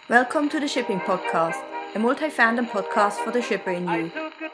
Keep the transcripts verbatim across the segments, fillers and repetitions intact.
Welcome to the Shipping Podcast, a multi-fandom podcast for the shipper in you.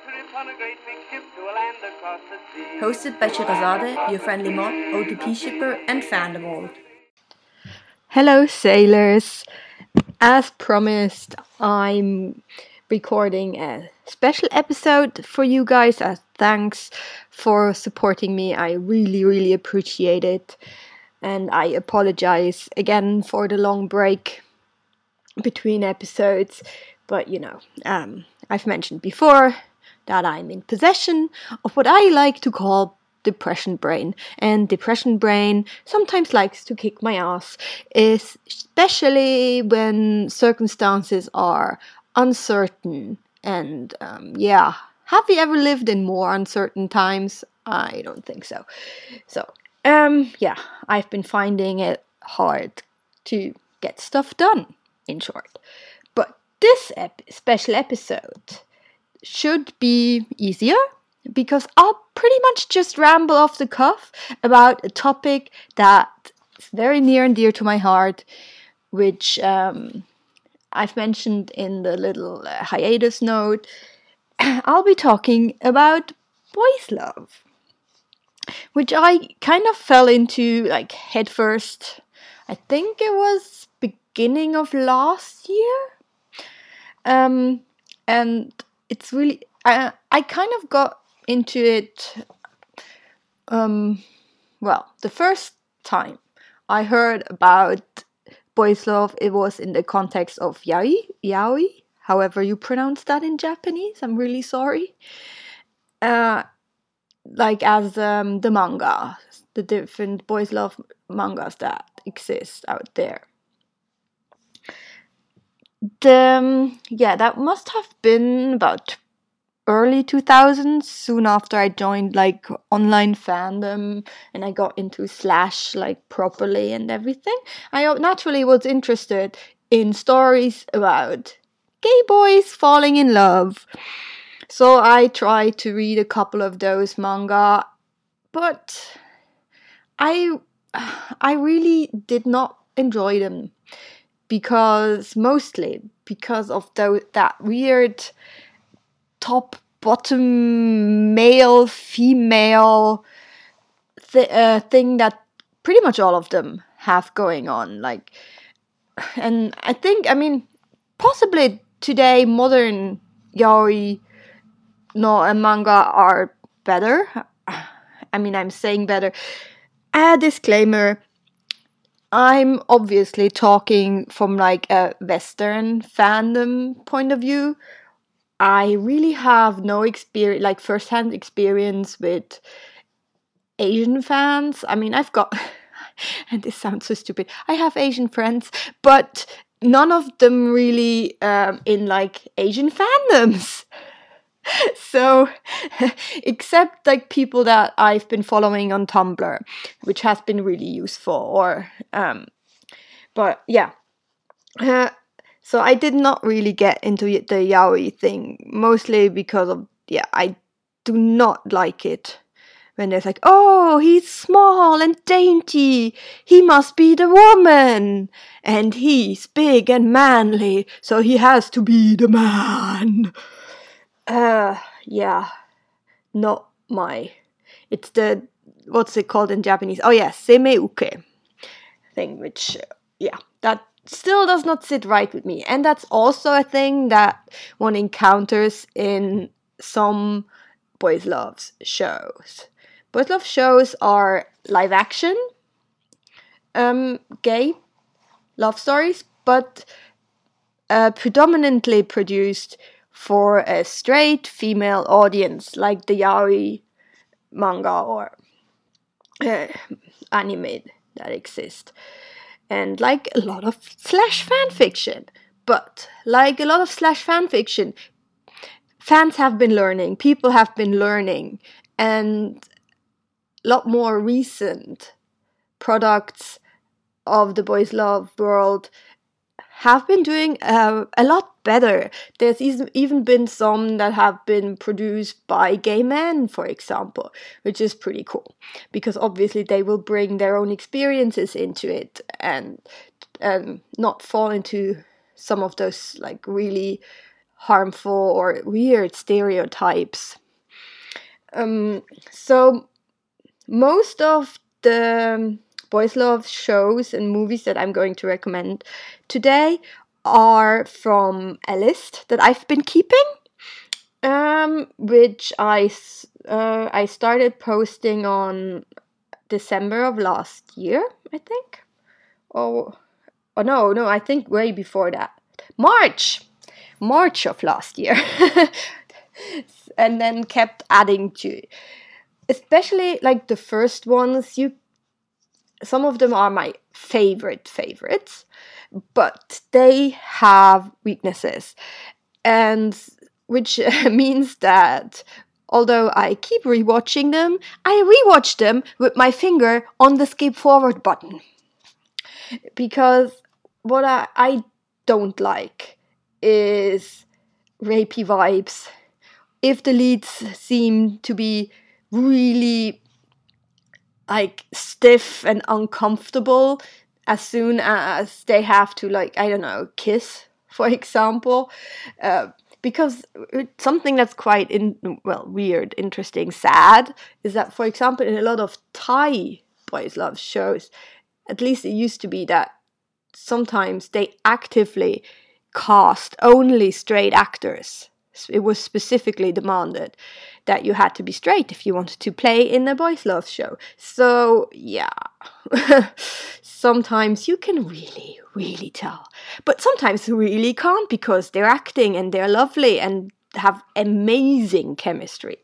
Hosted by Shirazade, your friendly mod, O T P shipper, and fandom old. Hello, sailors. As promised, I'm recording a special episode for you guys as thanks for supporting me. I really, really appreciate it. And I apologize again for the long break between episodes. But, you know, um, I've mentioned before that I'm in possession of what I like to call depression brain. And depression brain sometimes likes to kick my ass, especially when circumstances are uncertain. And um, yeah, have you ever lived in more uncertain times? I don't think so. So, um, yeah, I've been finding it hard to get stuff done, in short. But this ep- special episode should be easier because I'll pretty much just ramble off the cuff about a topic that is very near and dear to my heart, which um, I've mentioned in the little uh, hiatus note. I'll be talking about boys' love, which I kind of fell into like head first. I think it was beginning of last year. Um, and it's really I I kind of got into it. Um, well, the first time I heard about boys' love, it was in the context of yaoi, yaoi, however you pronounce that in Japanese. I'm really sorry. Uh, like as um, the manga, the different boys' love mangas that exist out there. The um, yeah, that must have been about early two thousands, soon after I joined like online fandom and I got into Slash like properly and everything. I naturally was interested in stories about gay boys falling in love. So I tried to read a couple of those manga, but I I really did not enjoy them because mostly because of the, that weird top bottom male female th- uh, thing that pretty much all of them have going on, like, and I think I mean possibly today modern yaoi no and manga are better. I mean, I'm saying better. A disclaimer, I'm obviously talking from like a Western fandom point of view. I really have no experience, like first-hand experience with Asian fans. I mean, I've got, and this sounds so stupid, I have Asian friends, but none of them really um, in like Asian fandoms. So, except like people that I've been following on Tumblr, which has been really useful, or, um, but yeah. Uh, So I did not really get into the yaoi thing, mostly because of, yeah, I do not like it when there's like, oh, he's small and dainty, he must be the woman, and he's big and manly, so he has to be the man. Uh, yeah, not my, it's the, what's it called in Japanese? Oh yeah, semeuke thing, which, uh, yeah, that still does not sit right with me. And that's also a thing that one encounters in some boys' love shows. Boys' love shows are live action, um, gay love stories, but uh, predominantly produced for a straight female audience, like the yaoi manga or uh, anime that exist. And like a lot of Slash fanfiction. But like a lot of Slash fanfiction, fans have been learning, people have been learning, and a lot more recent products of the boys' love world have been doing uh, a lot better. There's even been some that have been produced by gay men, for example, which is pretty cool, because obviously they will bring their own experiences into it and um, not fall into some of those like really harmful or weird stereotypes. Um, so most of the boys love shows and movies that I'm going to recommend today are from a list that I've been keeping, um, which I uh, I started posting on December of last year, I think. Oh, oh no, no, I think way before that. March! March of last year. And then kept adding to. Especially like the first ones, you some of them are my favorite favorites, but they have weaknesses. And which means that although I keep rewatching them, I rewatch them with my finger on the skip forward button. Because what I, I don't like is rapey vibes. If the leads seem to be really like stiff and uncomfortable as soon as they have to, like, I don't know, kiss, for example, uh, because something that's quite in well weird, interesting, sad is that, for example, in a lot of Thai boys love shows, at least it used to be that sometimes they actively cast only straight actors. It was specifically demanded that you had to be straight if you wanted to play in a boys love show. So yeah, sometimes you can really, really tell. But sometimes you really can't, because they're acting and they're lovely and have amazing chemistry.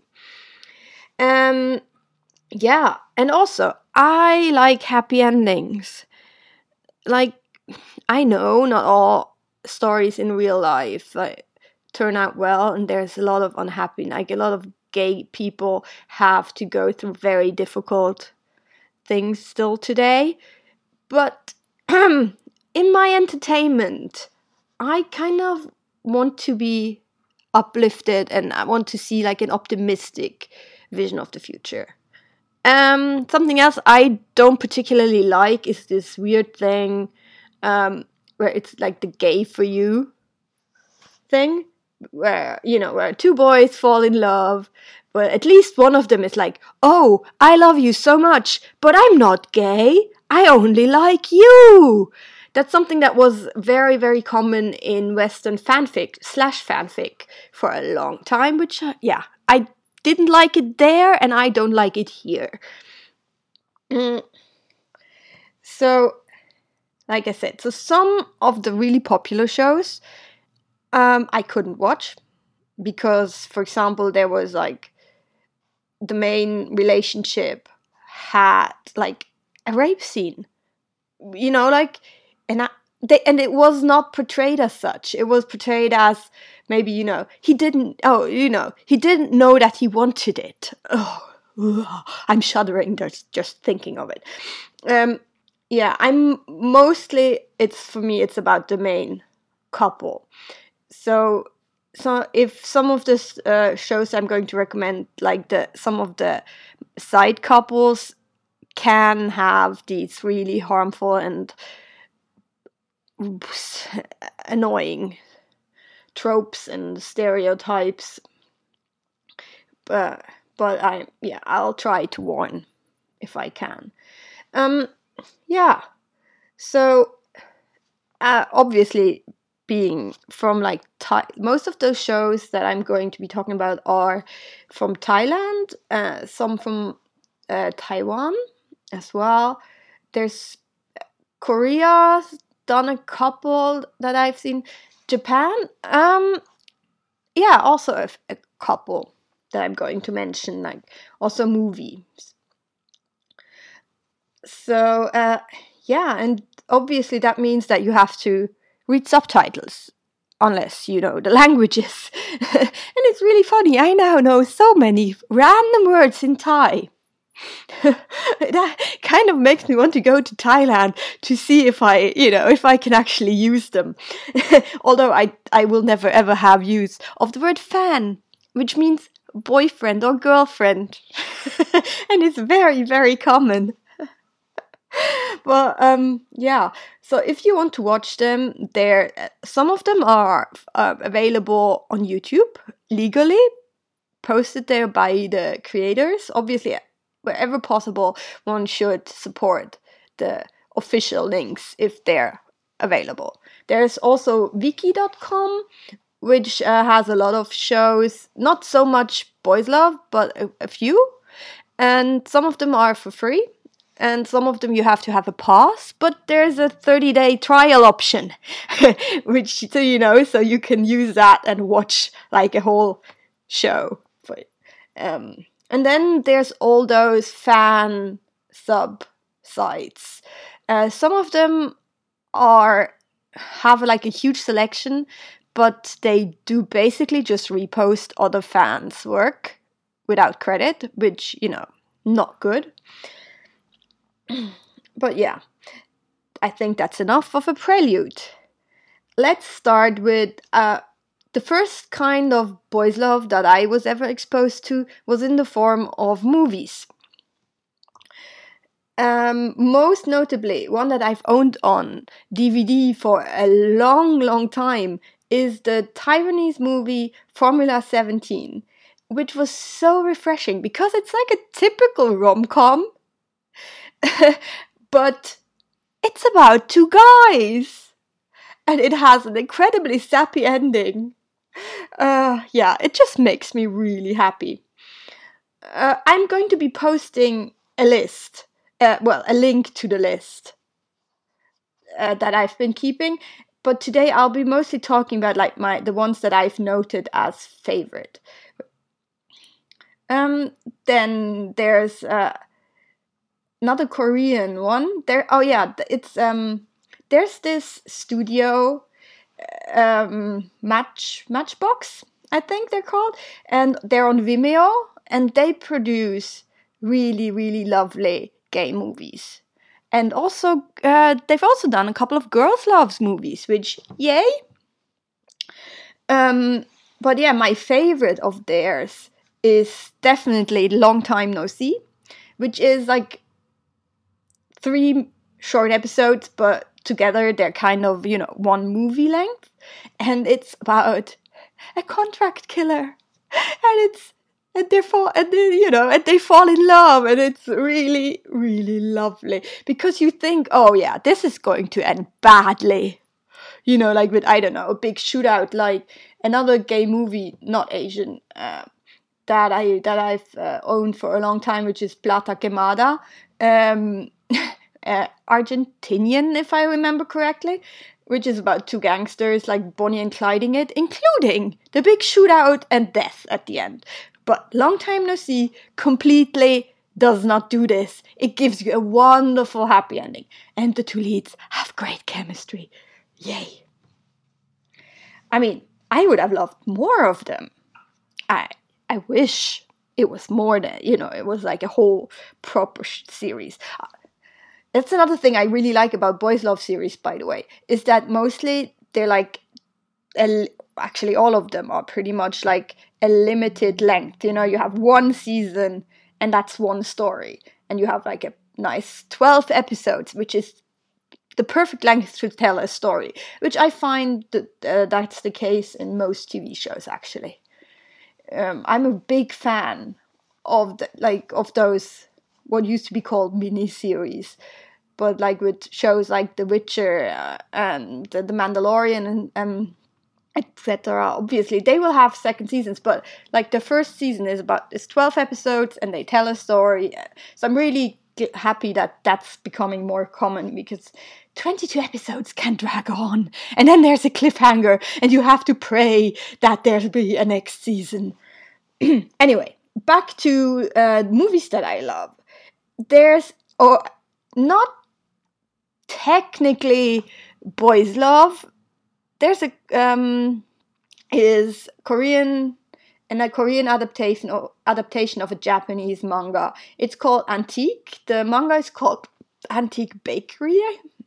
Um, yeah, and also, I like happy endings. Like, I know not all stories in real life like turn out well, and there's a lot of unhappy, like a lot of gay people have to go through very difficult things still today. But in my entertainment, I kind of want to be uplifted, and I want to see like an optimistic vision of the future. Um, something else I don't particularly like is this weird thing um, where it's like the gay for you thing, where, you know, where two boys fall in love, but at least one of them is like, oh, I love you so much, but I'm not gay, I only like you. That's something that was very, very common in Western fanfic slash fanfic for a long time, which, uh, yeah, I didn't like it there, and I don't like it here. Mm. So, like I said, so some of the really popular shows um, I couldn't watch because, for example, there was like the main relationship had like a rape scene, you know, like, and I, they, and it was not portrayed as such. It was portrayed as maybe, you know, he didn't, oh, you know, he didn't know that he wanted it. Oh, ugh, I'm shuddering just, just thinking of it. Um, yeah, I'm mostly, it's for me, it's about the main couple. So, so if some of the uh, shows I'm going to recommend, like the some of the side couples can have these really harmful and annoying tropes and stereotypes, but but I yeah I'll try to warn if I can. Um, yeah. So uh, obviously, being from like Thai, most of those shows that I'm going to be talking about are from Thailand. Uh, some from uh, Taiwan as well. There's Korea. Done a couple that I've seen. Japan, um, yeah, also a, a couple that I'm going to mention, like also movies. So, uh, yeah, and obviously that means that you have to read subtitles, unless you know the languages. And it's really funny, I now know so many random words in Thai. That kind of makes me want to go to Thailand to see if I, you know, if I can actually use them. Although I, I will never ever have use of the word fan, which means boyfriend or girlfriend. And it's very, very common. Well, um, yeah. So if you want to watch them, there some of them are uh, available on YouTube legally, posted there by the creators. Obviously, wherever possible, one should support the official links if they're available. There's also wiki dot com, which uh, has a lot of shows, not so much boys love, but a, a few. And some of them are for free, and some of them you have to have a pass, but there's a thirty day trial option, which, so you know, so you can use that and watch like a whole show. For, um, and then there's all those fan sub sites. Uh, some of them are have like a huge selection, but they do basically just repost other fans' work without credit, which, you know, not good. But yeah, I think that's enough of a prelude. Let's start with uh, the first kind of boys love that I was ever exposed to was in the form of movies. Um, most notably, one that I've owned on D V D for a long, long time is the Taiwanese movie Formula seventeen, which was so refreshing because it's like a typical rom-com, but it's about two guys, and it has an incredibly sappy ending. Uh, yeah, it just makes me really happy. Uh, I'm going to be posting a list. Uh, well, a link to the list uh, that I've been keeping, but today I'll be mostly talking about like my the ones that I've noted as favorite. Um, then there's uh, another Korean one. There, oh yeah, it's um, there's this studio, um, Match Matchbox, I think they're called, and they're on Vimeo, and they produce really, really lovely gay movies. And also, uh, they've also done a couple of girls' loves movies, which, yay! Um, but yeah, my favorite of theirs is definitely Long Time No See, which is like three short episodes, but together they're kind of, you know, one movie length. And it's about a contract killer. And it's And they fall, and they, you know, and they fall in love, and it's really, really lovely because you think, oh yeah, this is going to end badly, you know, like with I don't know, a big shootout, like another gay movie, not Asian, uh, that I that I've uh, owned for a long time, which is Plata Quemada, um, uh, Argentinian, if I remember correctly, which is about two gangsters like Bonnie and Clyding it, including the big shootout and death at the end. But Long Time No See completely does not do this. It gives you a wonderful happy ending. And the two leads have great chemistry. Yay. I mean, I would have loved more of them. I I wish it was more than, you know, it was like a whole proper series. That's another thing I really like about Boys Love series, by the way, is that mostly they're like, a, actually all of them are pretty much like a limited length. You know, you have one season and that's one story. And you have like a nice twelve episodes, which is the perfect length to tell a story, which I find that uh, that's the case in most T V shows, actually. Um, I'm a big fan of the, like of those what used to be called mini-series, but like with shows like The Witcher uh, and The Mandalorian and um, et cetera. Obviously, they will have second seasons, but like the first season is about it's twelve episodes and they tell a story. So I'm really happy that that's becoming more common because twenty-two episodes can drag on, and then there's a cliffhanger, and you have to pray that there'll be a next season. Anyway, back to uh, movies that I love. There's or not technically boys love. There's a um is Korean and a Korean adaptation or adaptation of a Japanese manga. It's called Antique. The manga is called Antique Bakery,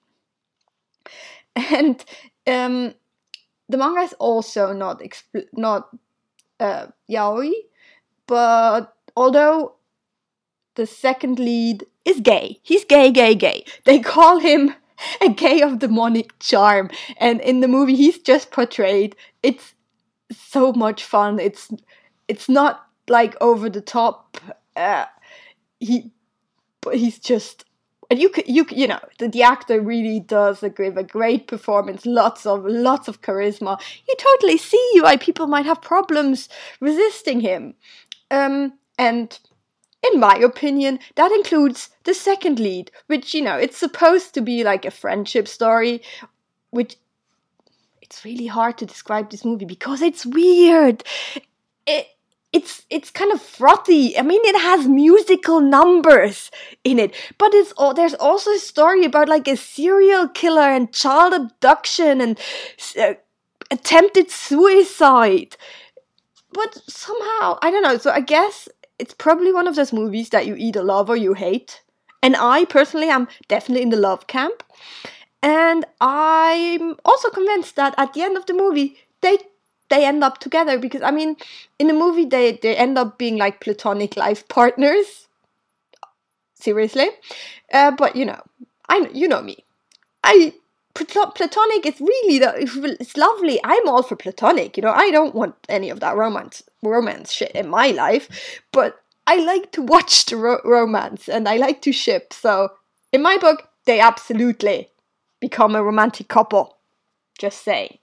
and um the manga is also not expl- not uh, yaoi, but although the second lead is gay. He's gay, gay, gay. They call him a gay of demonic charm. And in the movie, he's just portrayed. It's so much fun. It's it's not like over the top. Uh, he, but he's just, and you could you you know the, the actor really does a, give a great performance. Lots of lots of charisma. You totally see why people might have problems resisting him. Um, and in my opinion, that includes the second lead, which, you know, it's supposed to be like a friendship story, which it's really hard to describe this movie because it's weird. It, it's it's kind of frothy. I mean, it has musical numbers in it, but it's all, there's also a story about like a serial killer and child abduction and uh, attempted suicide. But somehow, I don't know, so I guess it's probably one of those movies that you either love or you hate. And I personally am definitely in the love camp. And I'm also convinced that at the end of the movie, they they end up together. Because, I mean, in the movie, they, they end up being like platonic life partners. Seriously. Uh, but, you know, I you know me. I... Platonic is really, the, it's lovely. I'm all for platonic, you know. I don't want any of that romance romance shit in my life, but I like to watch the ro- romance and I like to ship. So in my book, they absolutely become a romantic couple. Just saying.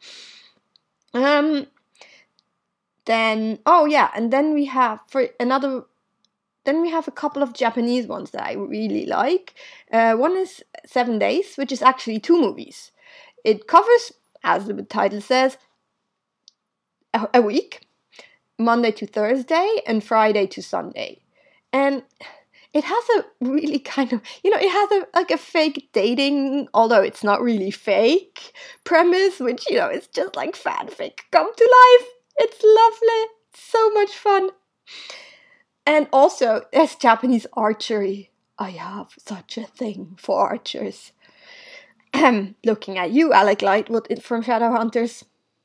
Um. Then oh yeah, and then we have for another. Then we have a couple of Japanese ones that I really like. Uh, one is Seven Days, which is actually two movies. It covers, as the title says, a, a week, Monday to Thursday and Friday to Sunday. And it has a really kind of, you know, it has a like a fake dating, although it's not really fake, premise, which, you know, it's just like fanfic come to life. It's lovely. It's so much fun. And also, there's Japanese archery. I have such a thing for archers. Looking at you, Alec Lightwood from Shadowhunters.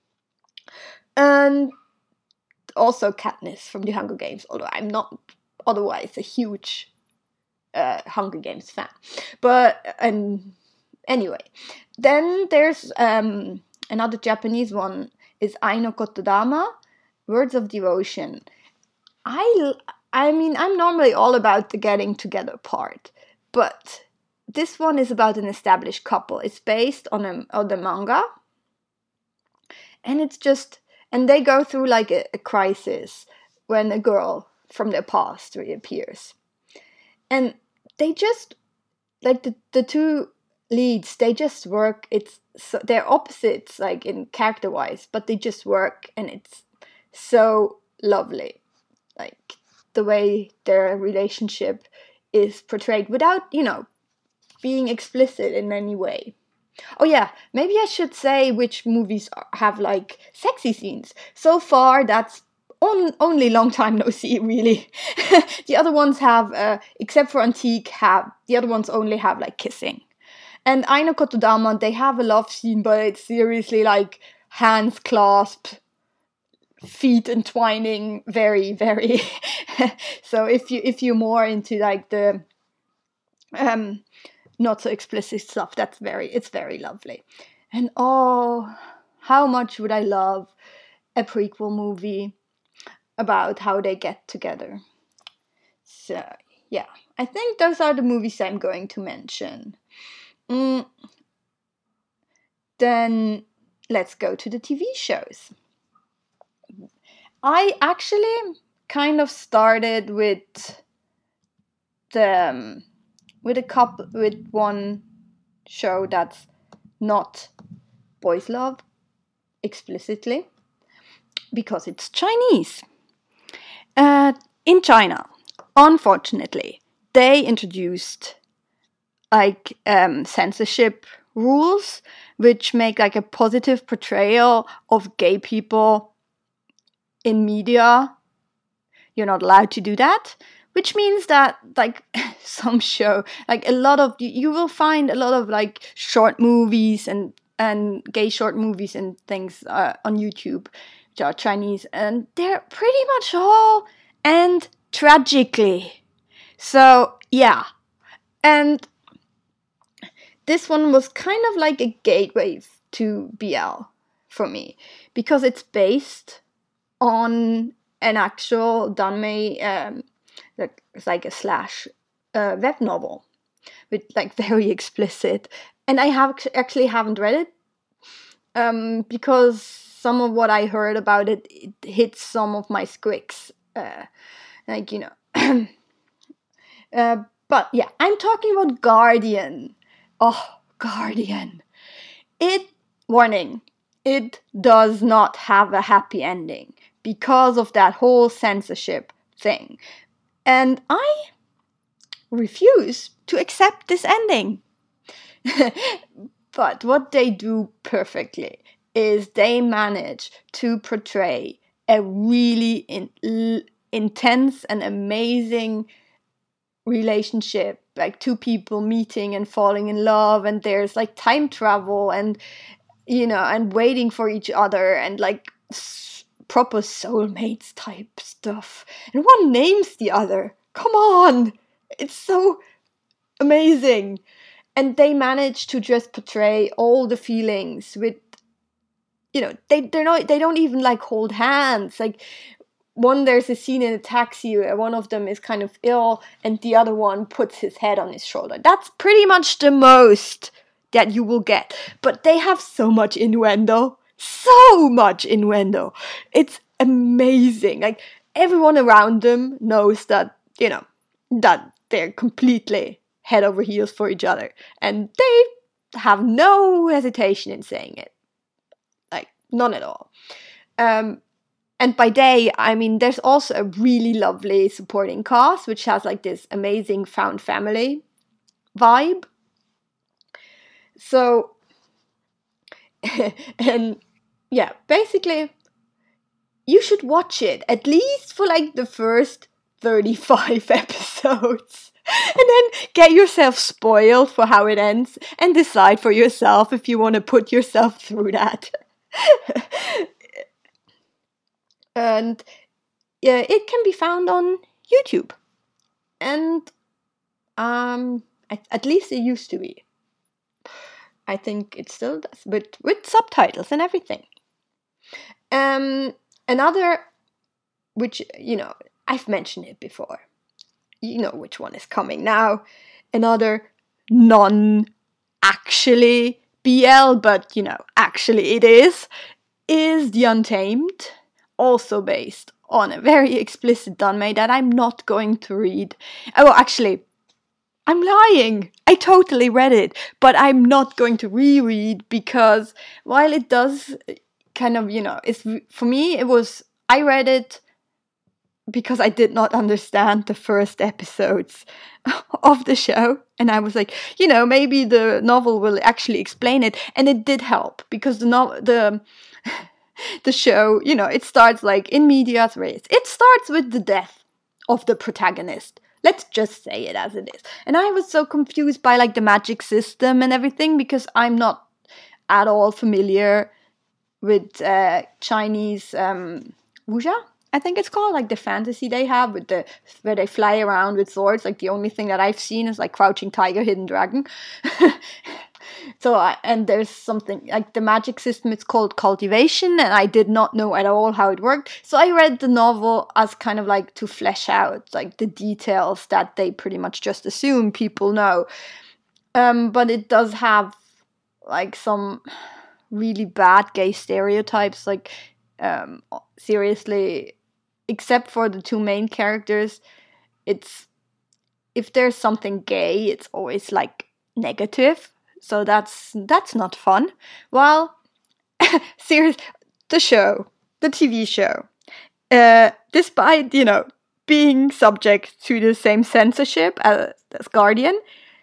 And also Katniss from the Hunger Games, although I'm not otherwise a huge uh, Hunger Games fan. But um, anyway, then there's um, another Japanese one, is Ai no Kotodama, Words of Devotion. I... I mean, I'm normally all about the getting together part, but this one is about an established couple. It's based on a on the manga, and it's just, and they go through like a, a crisis when a girl from their past reappears, and they just like the the two leads. They just work. It's so, they're opposites, like in character wise, but they just work, and it's so lovely, like the way their relationship is portrayed without, you know, being explicit in any way. Oh yeah, maybe I should say which movies have like sexy scenes. So far, that's on, only Long Time No See, really. The other ones have, uh, except for Antique, have the other ones only have like kissing. And Ai no Kotodama, they have a love scene, but it's seriously like hands clasped, feet entwining, very, very. So if you if you're more into like the um not so explicit stuff, that's very it's very lovely. And oh, how much would I love a prequel movie about how they get together. So yeah, I think those are the movies I'm going to mention. Mm. Then let's go to the T V shows. I actually kind of started with the um, with a couple with one show that's not boys love explicitly because it's Chinese. Uh, in China, unfortunately, they introduced like um, censorship rules which make like a positive portrayal of gay people in media. You're not allowed to do that, which means that like some show, like a lot of, you will find a lot of like short movies and and gay short movies and things uh, on YouTube which are Chinese, and they're pretty much all end tragically. So yeah, And this one was kind of like a gateway to B L for me, because it's based on an actual Danmei, um, like, it's like a slash uh, web novel with like very explicit. And I have actually haven't read it um, because some of what I heard about it, it hits some of my squicks, uh, like, you know. uh, but yeah, I'm talking about Guardian. Oh, Guardian. It, warning, it does not have a happy ending because of that whole censorship thing. And I refuse to accept this ending. But what they do perfectly is they manage to portray a really in, l- intense and amazing relationship, like two people meeting and falling in love, and there's like time travel and, you know, and waiting for each other, and like s- proper soulmates type stuff, and one names the other. Come on, it's so amazing. And they manage to just portray all the feelings with, you know, they they're not they don't even like hold hands. Like, one, there's a scene in a taxi where one of them is kind of ill and the other one puts his head on his shoulder. That's pretty much the most that you will get. But they have so much innuendo. So much innuendo. It's amazing. Like, everyone around them knows that, you know, that they're completely head over heels for each other. And they have no hesitation in saying it. Like, none at all. Um... And by they, I mean, there's also a really lovely supporting cast, which has like this amazing found family vibe. So, and yeah, basically, you should watch it, at least for like the first thirty-five episodes. And then get yourself spoiled for how it ends and decide for yourself if you want to put yourself through that. And yeah, it can be found on YouTube. And um, at, at least it used to be. I think it still does, but with subtitles and everything. Um, another, which, you know, I've mentioned it before. You know which one is coming now. Another non-actually B L, but, you know, actually it is, is The Untamed. Also based on a very explicit Danmei that I'm not going to read. Oh, actually, I'm lying. I totally read it, but I'm not going to reread because while it does kind of, you know, it's for me, it was, I read it because I did not understand the first episodes of the show. And I was like, you know, maybe the novel will actually explain it. And it did help because the no- the the show, you know, it starts like in medias res. It starts with the death of the protagonist. Let's just say it as it is. And I was so confused by like the magic system and everything because I'm not at all familiar with uh, Chinese um, wuxia, I think it's called, like the fantasy they have with the where they fly around with swords. Like the only thing that I've seen is like Crouching Tiger, Hidden Dragon. So, I, and there's something, like the magic system, it's called cultivation, and I did not know at all how it worked. So I read the novel as kind of like to flesh out, like the details that they pretty much just assume people know. Um, but it does have, like, some really bad gay stereotypes, like, um, seriously, except for the two main characters, it's, if there's something gay, it's always, like, negative. So that's that's not fun. Well, serious, the show, the T V show, uh, despite, you know, being subject to the same censorship as, as Guardian,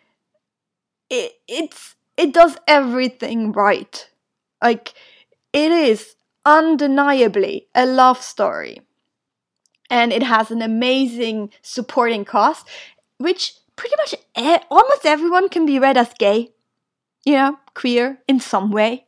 it it's it does everything right. Like, it is undeniably a love story, and it has an amazing supporting cast, which pretty much e- almost everyone can be read as gay. You know, queer in some way.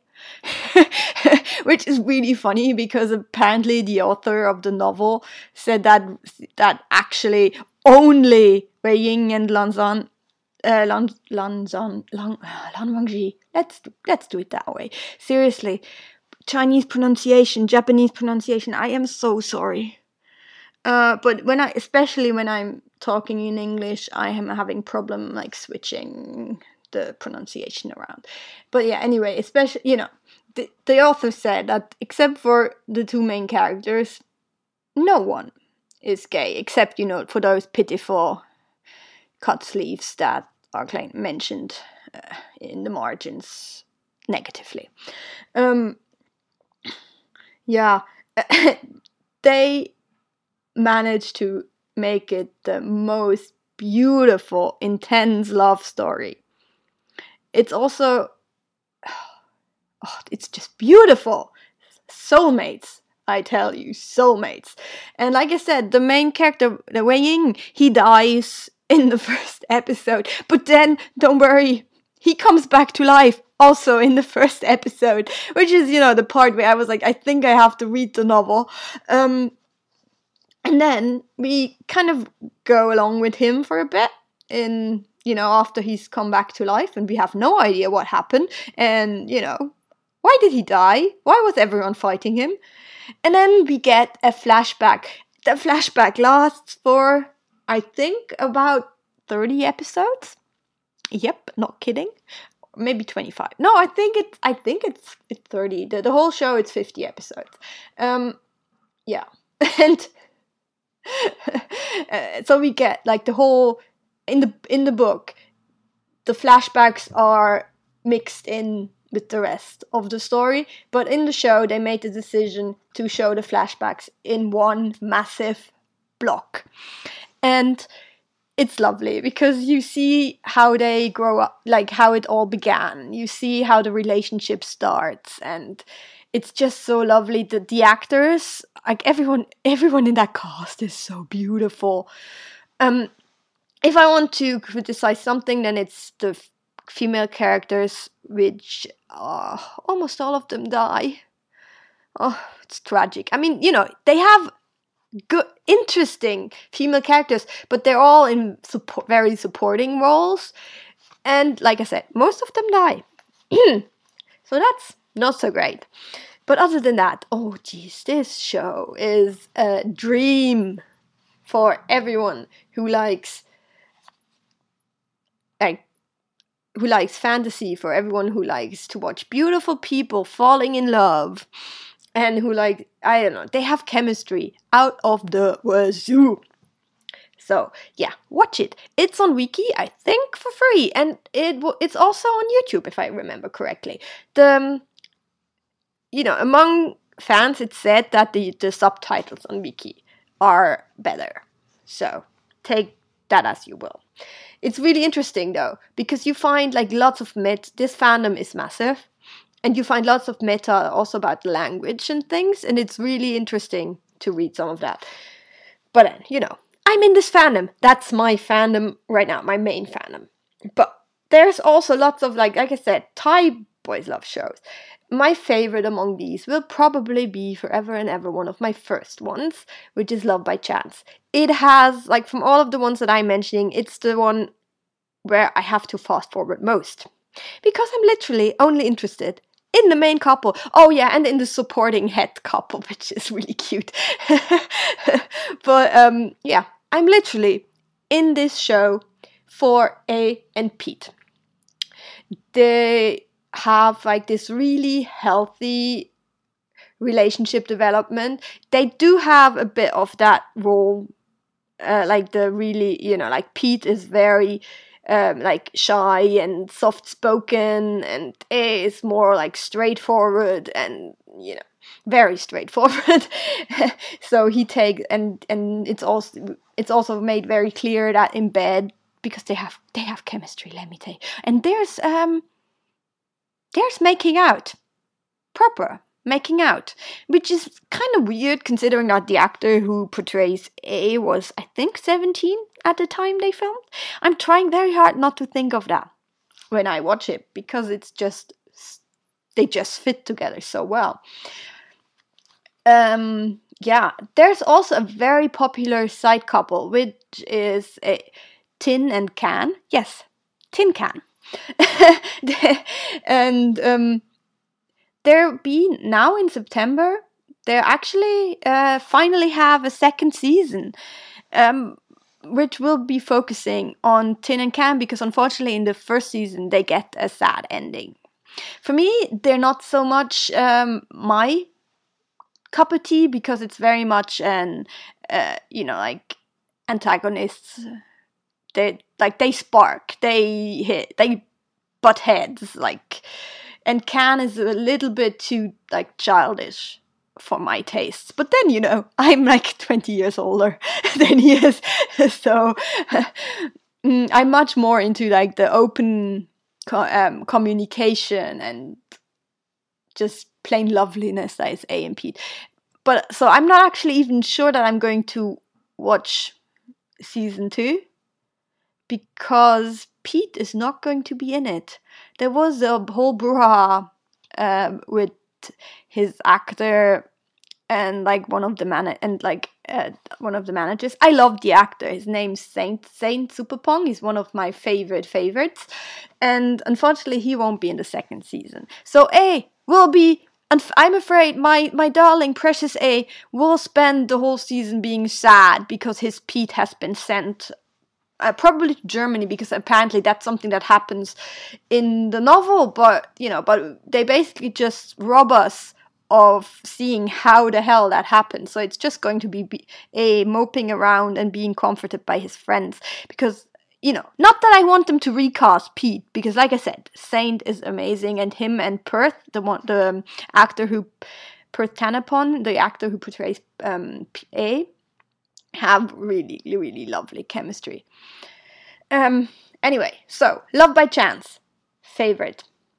Which is really funny because apparently the author of the novel said that that actually only Wei Ying and Lanzan uh, Lan Lan Zan Lan Lan Wangji. Let's let's do it that way. Seriously, Chinese pronunciation, Japanese pronunciation. I am so sorry. Uh, but when I, especially when I'm talking in English, I am having problem like switching the pronunciation around. But yeah, anyway, especially, you know, the, the author said that except for the two main characters, no one is gay, except, you know, for those pitiful cut sleeves that are claim- mentioned uh, in the margins negatively. Um, yeah, they managed to make it the most beautiful, intense love story. It's also, oh, it's just beautiful. Soulmates, I tell you, soulmates. And like I said, the main character, the Wei Ying, he dies in the first episode. But then, don't worry, he comes back to life also in the first episode. Which is, you know, the part where I was like, I think I have to read the novel. Um... And then we kind of go along with him for a bit in, you know, after he's come back to life and we have no idea what happened. And, you know, why did he die? Why was everyone fighting him? And then we get a flashback. The flashback lasts for, I think, about thirty episodes. Yep, not kidding. Maybe twenty-five. No, I think it's, I think it's, it's thirty. The, the whole show, it's fifty episodes. Um, yeah. And... uh, so we get like the whole in the in the book the flashbacks are mixed in with the rest of the story, but in the show they made the decision to show the flashbacks in one massive block, and it's lovely because you see how they grow up, like how it all began. You see how the relationship starts, and it's just so lovely that the actors, like everyone, everyone in that cast is so beautiful. Um, if I want to criticize something, then it's the f- female characters, which uh, almost all of them die. Oh, it's tragic. I mean, you know, they have good, interesting female characters, but they're all in support, very supporting roles. And like I said, most of them die. So that's not so great. But other than that, oh geez, this show is a dream for everyone who likes, like, who likes fantasy, for everyone who likes to watch beautiful people falling in love, and who like, I don't know, they have chemistry out of the wazoo. So yeah, watch it. It's on Wiki, I think, for free, and it w- it's also on YouTube if I remember correctly. The um, you know, among fans, it's said that the, the subtitles on Wiki are better. So take that as you will. It's really interesting though, because you find like lots of meta. This fandom is massive, and you find lots of meta also about language and things, and it's really interesting to read some of that. But then, you know, I'm in this fandom. That's my fandom right now, my main fandom. But there's also lots of, like, like I said, Thai boys love shows. My favorite among these will probably be forever and ever one of my first ones, which is Love by Chance. It has, like, from all of the ones that I'm mentioning, it's the one where I have to fast forward most. Because I'm literally only interested in the main couple. Oh yeah, and in the supporting head couple, which is really cute. But um, yeah, I'm literally in this show for A and Pete. They have like this really healthy relationship development. They do have a bit of that role, uh, like the really, you know, like Pete is very um, like shy and soft-spoken, and A is more like straightforward and, you know, very straightforward. So he takes, and and it's also it's also made very clear that in bed, because they have they have chemistry, let me tell you. And there's um there's making out, proper making out, which is kind of weird considering that the actor who portrays A was, I think, seventeen at the time they filmed. I'm trying very hard not to think of that when I watch it, because it's just, they just fit together so well. Um, yeah, there's also a very popular side couple, which is a Tin and Can. Yes, Tin Can. And um, there be now in September, they actually uh, finally have a second season, um, which will be focusing on Tin and Can, because unfortunately in the first season they get a sad ending. For me, they're not so much um, my cup of tea, because it's very much an, uh, you know, like antagonists. They like they spark, they hit, they butt heads, like, and Can is a little bit too like childish for my tastes. But then, you know, I'm like twenty years older than he is, so I'm much more into like the open co- um, communication and just plain loveliness that is A and Pete. But so I'm not actually even sure that I'm going to watch season two, because Pete is not going to be in it. There was a whole brouhaha um, with his actor and like one of the man and like uh, one of the managers. I love the actor. His name's Saint Saint Supapong. He's one of my favorite favorites, and unfortunately, he won't be in the second season. So A will be. And I'm afraid my my darling precious A will spend the whole season being sad because his Pete has been sent. Uh, probably to Germany, because apparently that's something that happens in the novel, but you know, but they basically just rob us of seeing how the hell that happened. So it's just going to be, be a moping around and being comforted by his friends, because, you know, not that I want them to recast Pete, because like I said, Saint is amazing, and him and Perth, the one, the actor who Perth Tanapon, the actor who portrays um, A, have really, really lovely chemistry. Um. Anyway, so Love by Chance, favorite.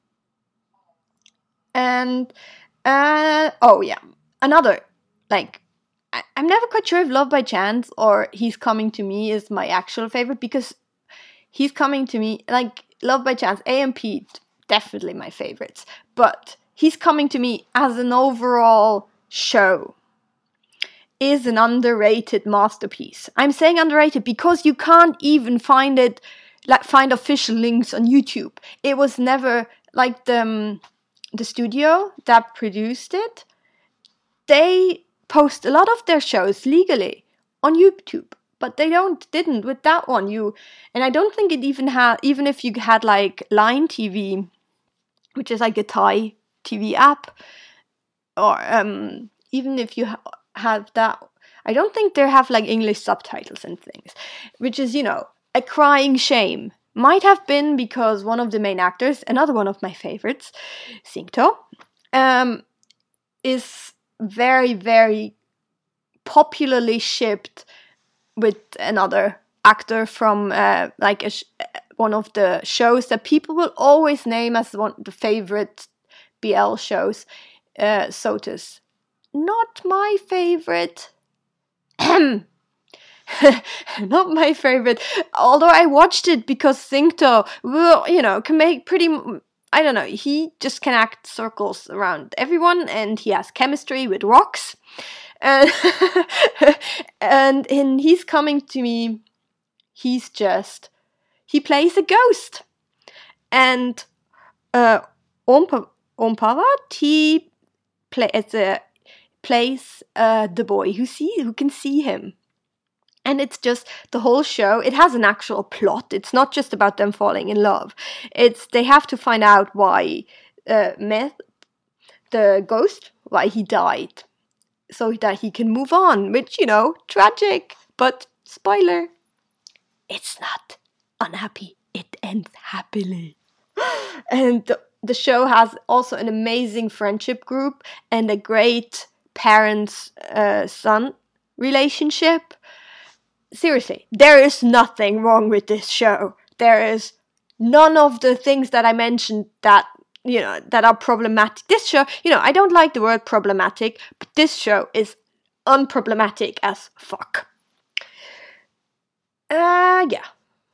And uh oh yeah, another, like, I, I'm never quite sure if Love by Chance or He's Coming to Me is my actual favorite, because He's Coming to Me, like Love by Chance, A and P, definitely my favorites, but He's Coming to Me as an overall show is an underrated masterpiece. I'm saying underrated because you can't even find it, like find official links on YouTube. It was never like the um, the studio that produced it. They post a lot of their shows legally on YouTube, but they don't didn't with that one. You and I don't think it even had, even if you had like Line T V, which is like a Thai T V app, or um even if you ha- have that, I don't think they have like English subtitles and things, which is, you know, a crying shame. Might have been because one of the main actors, another one of my favorites, Singto, um, is very, very popularly shipped with another actor from uh, like a sh- one of the shows that people will always name as one of the favorite B L shows, uh, Sotus. Not my favorite. Not my favorite. Although I watched it because Singto will, you know, can make pretty. I don't know. He just can act circles around everyone, and he has chemistry with rocks. And and in He's Coming to Me, he's just he plays a ghost, and uh, Om Ompavat he play as a. plays uh, the boy who see who can see him, and it's just the whole show. It has an actual plot. It's not just about them falling in love. It's they have to find out why uh, Meth, the ghost, why he died, so that he can move on. Which, you know, tragic, but spoiler, it's not unhappy. It ends happily, and the, the show has also an amazing friendship group and a great parents-son uh, relationship. Seriously, there is nothing wrong with this show. There is none of the things that I mentioned that, you know, that are problematic. This show, you know, I don't like the word problematic, but this show is unproblematic as fuck. Uh, yeah.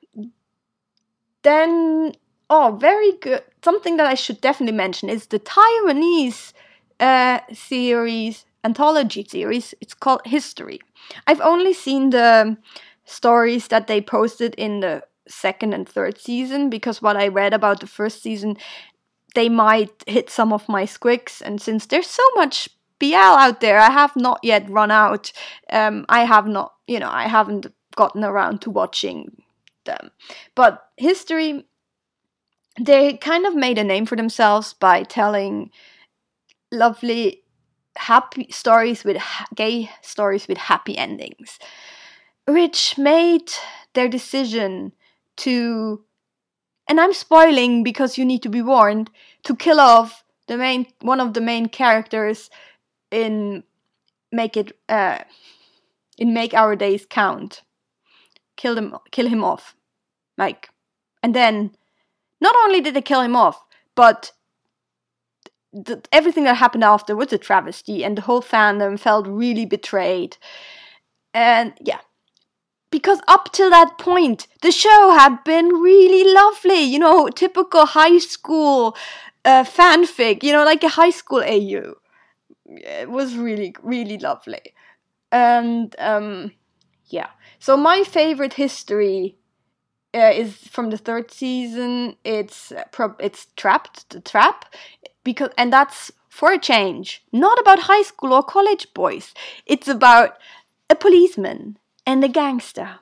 Then, oh, very good. Something that I should definitely mention is the Taiwanese uh, series, anthology series. It's called History. I've only seen the stories that they posted in the second and third season, because what I read about the first season, they might hit some of my squigs, and since there's so much B L out there, I have not yet run out. Um, I have not, you know, I haven't gotten around to watching them. But History, they kind of made a name for themselves by telling lovely, happy stories with ha- gay stories with happy endings, which made their decision to, and I'm spoiling because you need to be warned, to kill off the main one of the main characters in Make It uh, in Make Our Days Count. Kill him, kill him off, like, and then not only did they kill him off, but the, everything that happened after was a travesty, and the whole fandom felt really betrayed. And yeah, because up till that point, the show had been really lovely, you know, typical high school uh, fanfic, you know, like a high school A U. It was really, really lovely. And um, yeah, so my favorite History uh, is from the third season. It's uh, pro- it's Trapped, the Trap, because and that's for a change, not about high school or college boys. It's about a policeman and a gangster.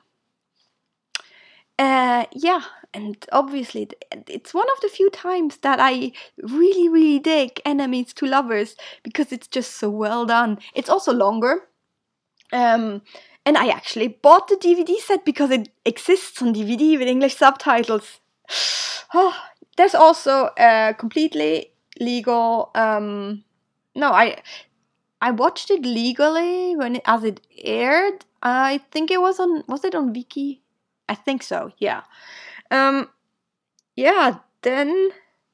Uh, yeah, and obviously it's one of the few times that I really, really dig Enemies to Lovers, because it's just so well done. It's also longer. Um, and I actually bought the D V D set because it exists on D V D with English subtitles. Oh, there's also a completely legal. Um, no, I I watched it legally when it, as it aired. I think it was on. Was it on Viki? I think so. Yeah. Um. Yeah. Then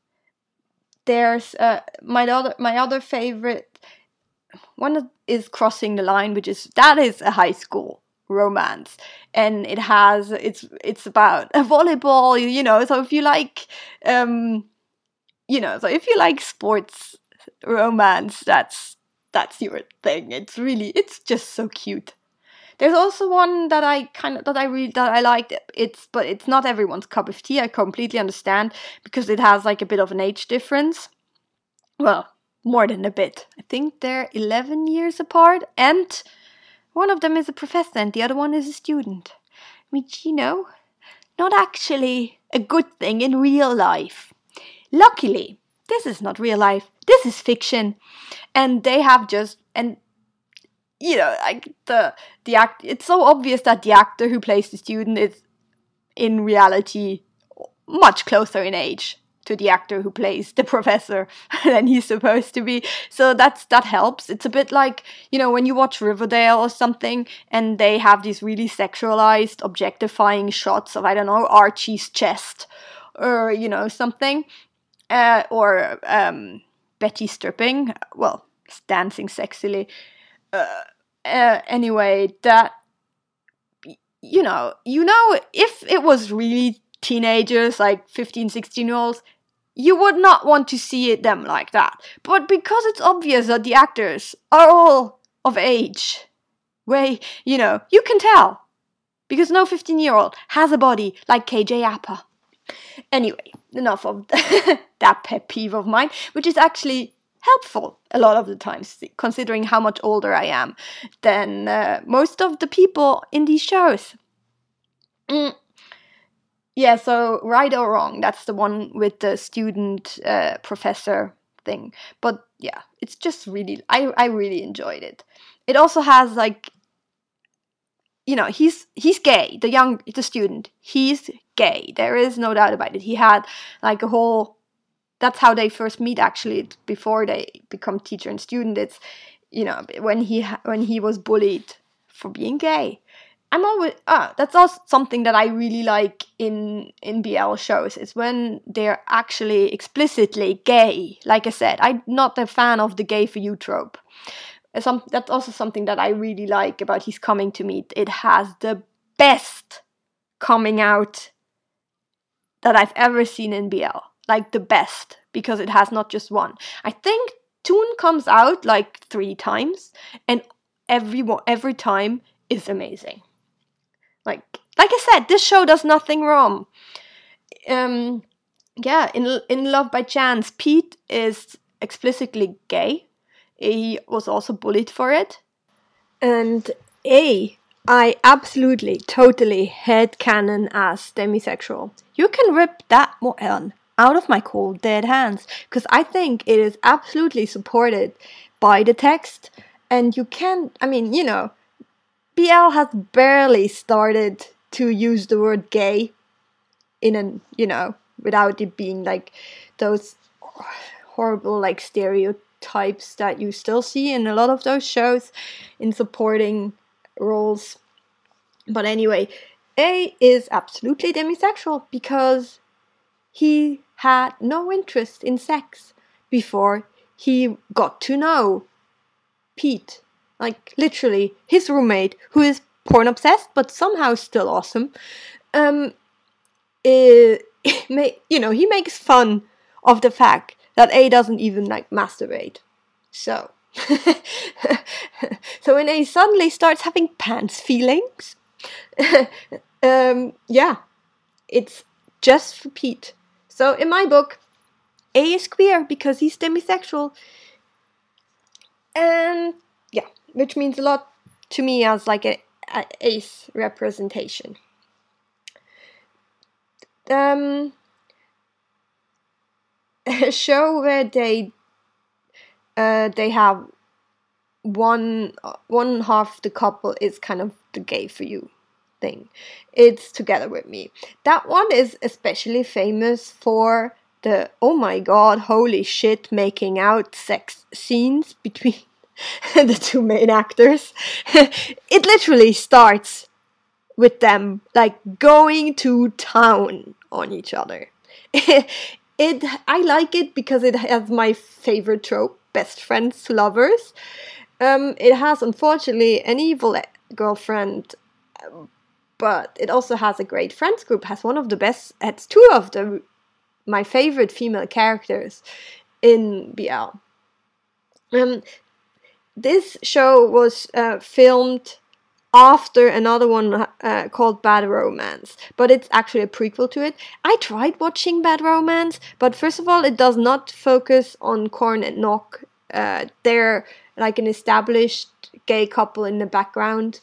there's uh my other my other favorite one is Crossing the Line, which is that is a high school romance, and it has it's it's about a volleyball, you know. So if you like, um, you know, so if you like sports romance, that's that's your thing. It's really it's just so cute. There's also one that I kind of that I really that I liked. It's but it's not everyone's cup of tea. I completely understand, because it has like a bit of an age difference. Well, more than a bit. I think they're eleven years apart, and one of them is a professor and the other one is a student. Which, you know, not actually a good thing in real life. Luckily, this is not real life. This is fiction. And they have just, and you know, like the the act. It's so obvious that the actor who plays the student is, in reality, much closer in age to the actor who plays the professor than he's supposed to be. So that's that helps. It's a bit like, you know, when you watch Riverdale or something, and they have these really sexualized, objectifying shots of, I don't know, Archie's chest, or you know, something, uh, or um, Betty stripping. Well, dancing sexily. Uh, uh, anyway, that, you know, you know, if it was really teenagers, like fifteen, sixteen year olds, you would not want to see it them like that. But because it's obvious that the actors are all of age, way, you know, you can tell. Because no fifteen year old has a body like K J Apa. Anyway, enough of that pet peeve of mine, which is actually helpful a lot of the times, considering how much older I am than uh, most of the people in these shows. Mm. Yeah, so right or wrong, that's the one with the student uh, professor thing. But yeah, it's just really, I, I really enjoyed it. It also has like, you know, he's he's gay, the young, the student, he's gay. There is no doubt about it. He had like a whole, that's how they first meet actually, before they become teacher and student. It's, you know, when he when he was bullied for being gay. I'm always ah that's also something that I really like in in B L shows, is when they're actually explicitly gay. Like I said, I'm not a fan of the gay for you trope. Some, that's also something that I really like about He's Coming to Me. It has the best coming out that I've ever seen in B L. Like the best, because it has not just one. I think Toon comes out like three times, and every every time is amazing. Like, like I said, this show does nothing wrong. Um, yeah, in in Love by Chance, Pete is explicitly gay. He was also bullied for it. And A, I absolutely, totally headcanon as demisexual. You can rip that one out of my cold, dead hands, because I think it is absolutely supported by the text. And you can, I mean, you know, B L has barely started to use the word gay in an, you know, without it being like those horrible, like, stereotypes that you still see in a lot of those shows in supporting roles. But anyway, A is absolutely demisexual because he had no interest in sex before he got to know Pete. Like, literally, his roommate, who is porn obsessed but somehow still awesome. Um, it, it may, you know, he makes fun of the fact that A doesn't even, like, masturbate. So, so when A suddenly starts having pants feelings, um, yeah, it's just for Pete. So in my book, A is queer because he's demisexual. And yeah, which means a lot to me as like a, a ace representation. Um, a show where they uh, they have one one half the couple is kind of the gay for you thing. It's Together With Me. That one is especially famous for the oh my god, holy shit, making out sex scenes between the two main actors. It literally starts with them like going to town on each other. It I like it because it has my favorite trope, best friends to lovers. Um, it has unfortunately an evil girlfriend, but it also has a great friends group. Has one of the best. It's two of the my favorite female characters in B L. Um, this show was uh, filmed after another one uh, called Bad Romance, but it's actually a prequel to it. I tried watching Bad Romance, but first of all, it does not focus on Corn and Knock. Uh, they're like an established gay couple in the background.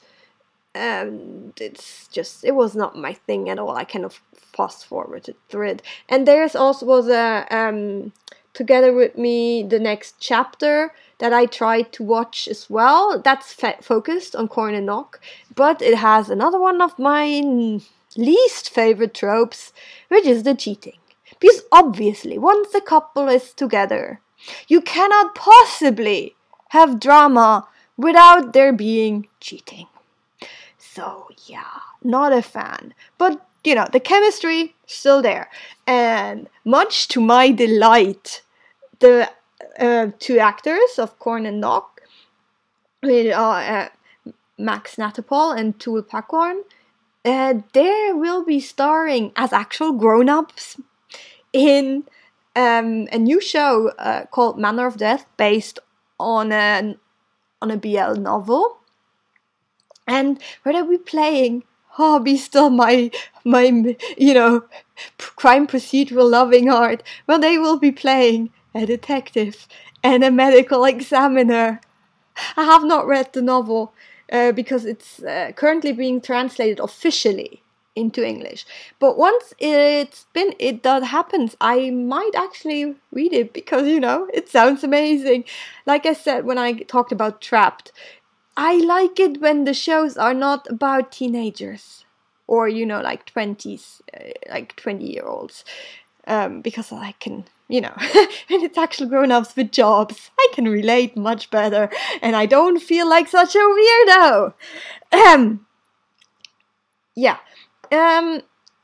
Um, it's just, it was not my thing at all. I kind of fast forwarded through it. And there's also was a um, Together With Me, the next chapter that I tried to watch as well. That's fa- focused on Corn and Knock, but it has another one of my least favorite tropes, which is the cheating. Because obviously, once the couple is together, you cannot possibly have drama without there being cheating. So yeah, not a fan. But, you know, the chemistry, still there. And much to my delight, the uh, two actors of Corn and Knock, with uh, uh, Max Natapol and Tool Pakorn, uh, they will be starring as actual grown-ups in um, a new show uh, called Manor of Death, based on a, on a B L novel. And where they'll be playing, oh, be still my, my, you know, crime procedural loving heart. Well, they will be playing a detective and a medical examiner. I have not read the novel uh, because it's uh, currently being translated officially into English. But once it's been, it that happens, I might actually read it because, you know, it sounds amazing. Like I said when I talked about Trapped, I like it when the shows are not about teenagers or, you know, like twenties, uh, like twenty year olds. Um, because I can, you know, and it's actual grown-ups with jobs. I can relate much better, and I don't feel like such a weirdo. Um, yeah. Um,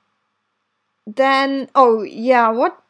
then, oh, yeah, what?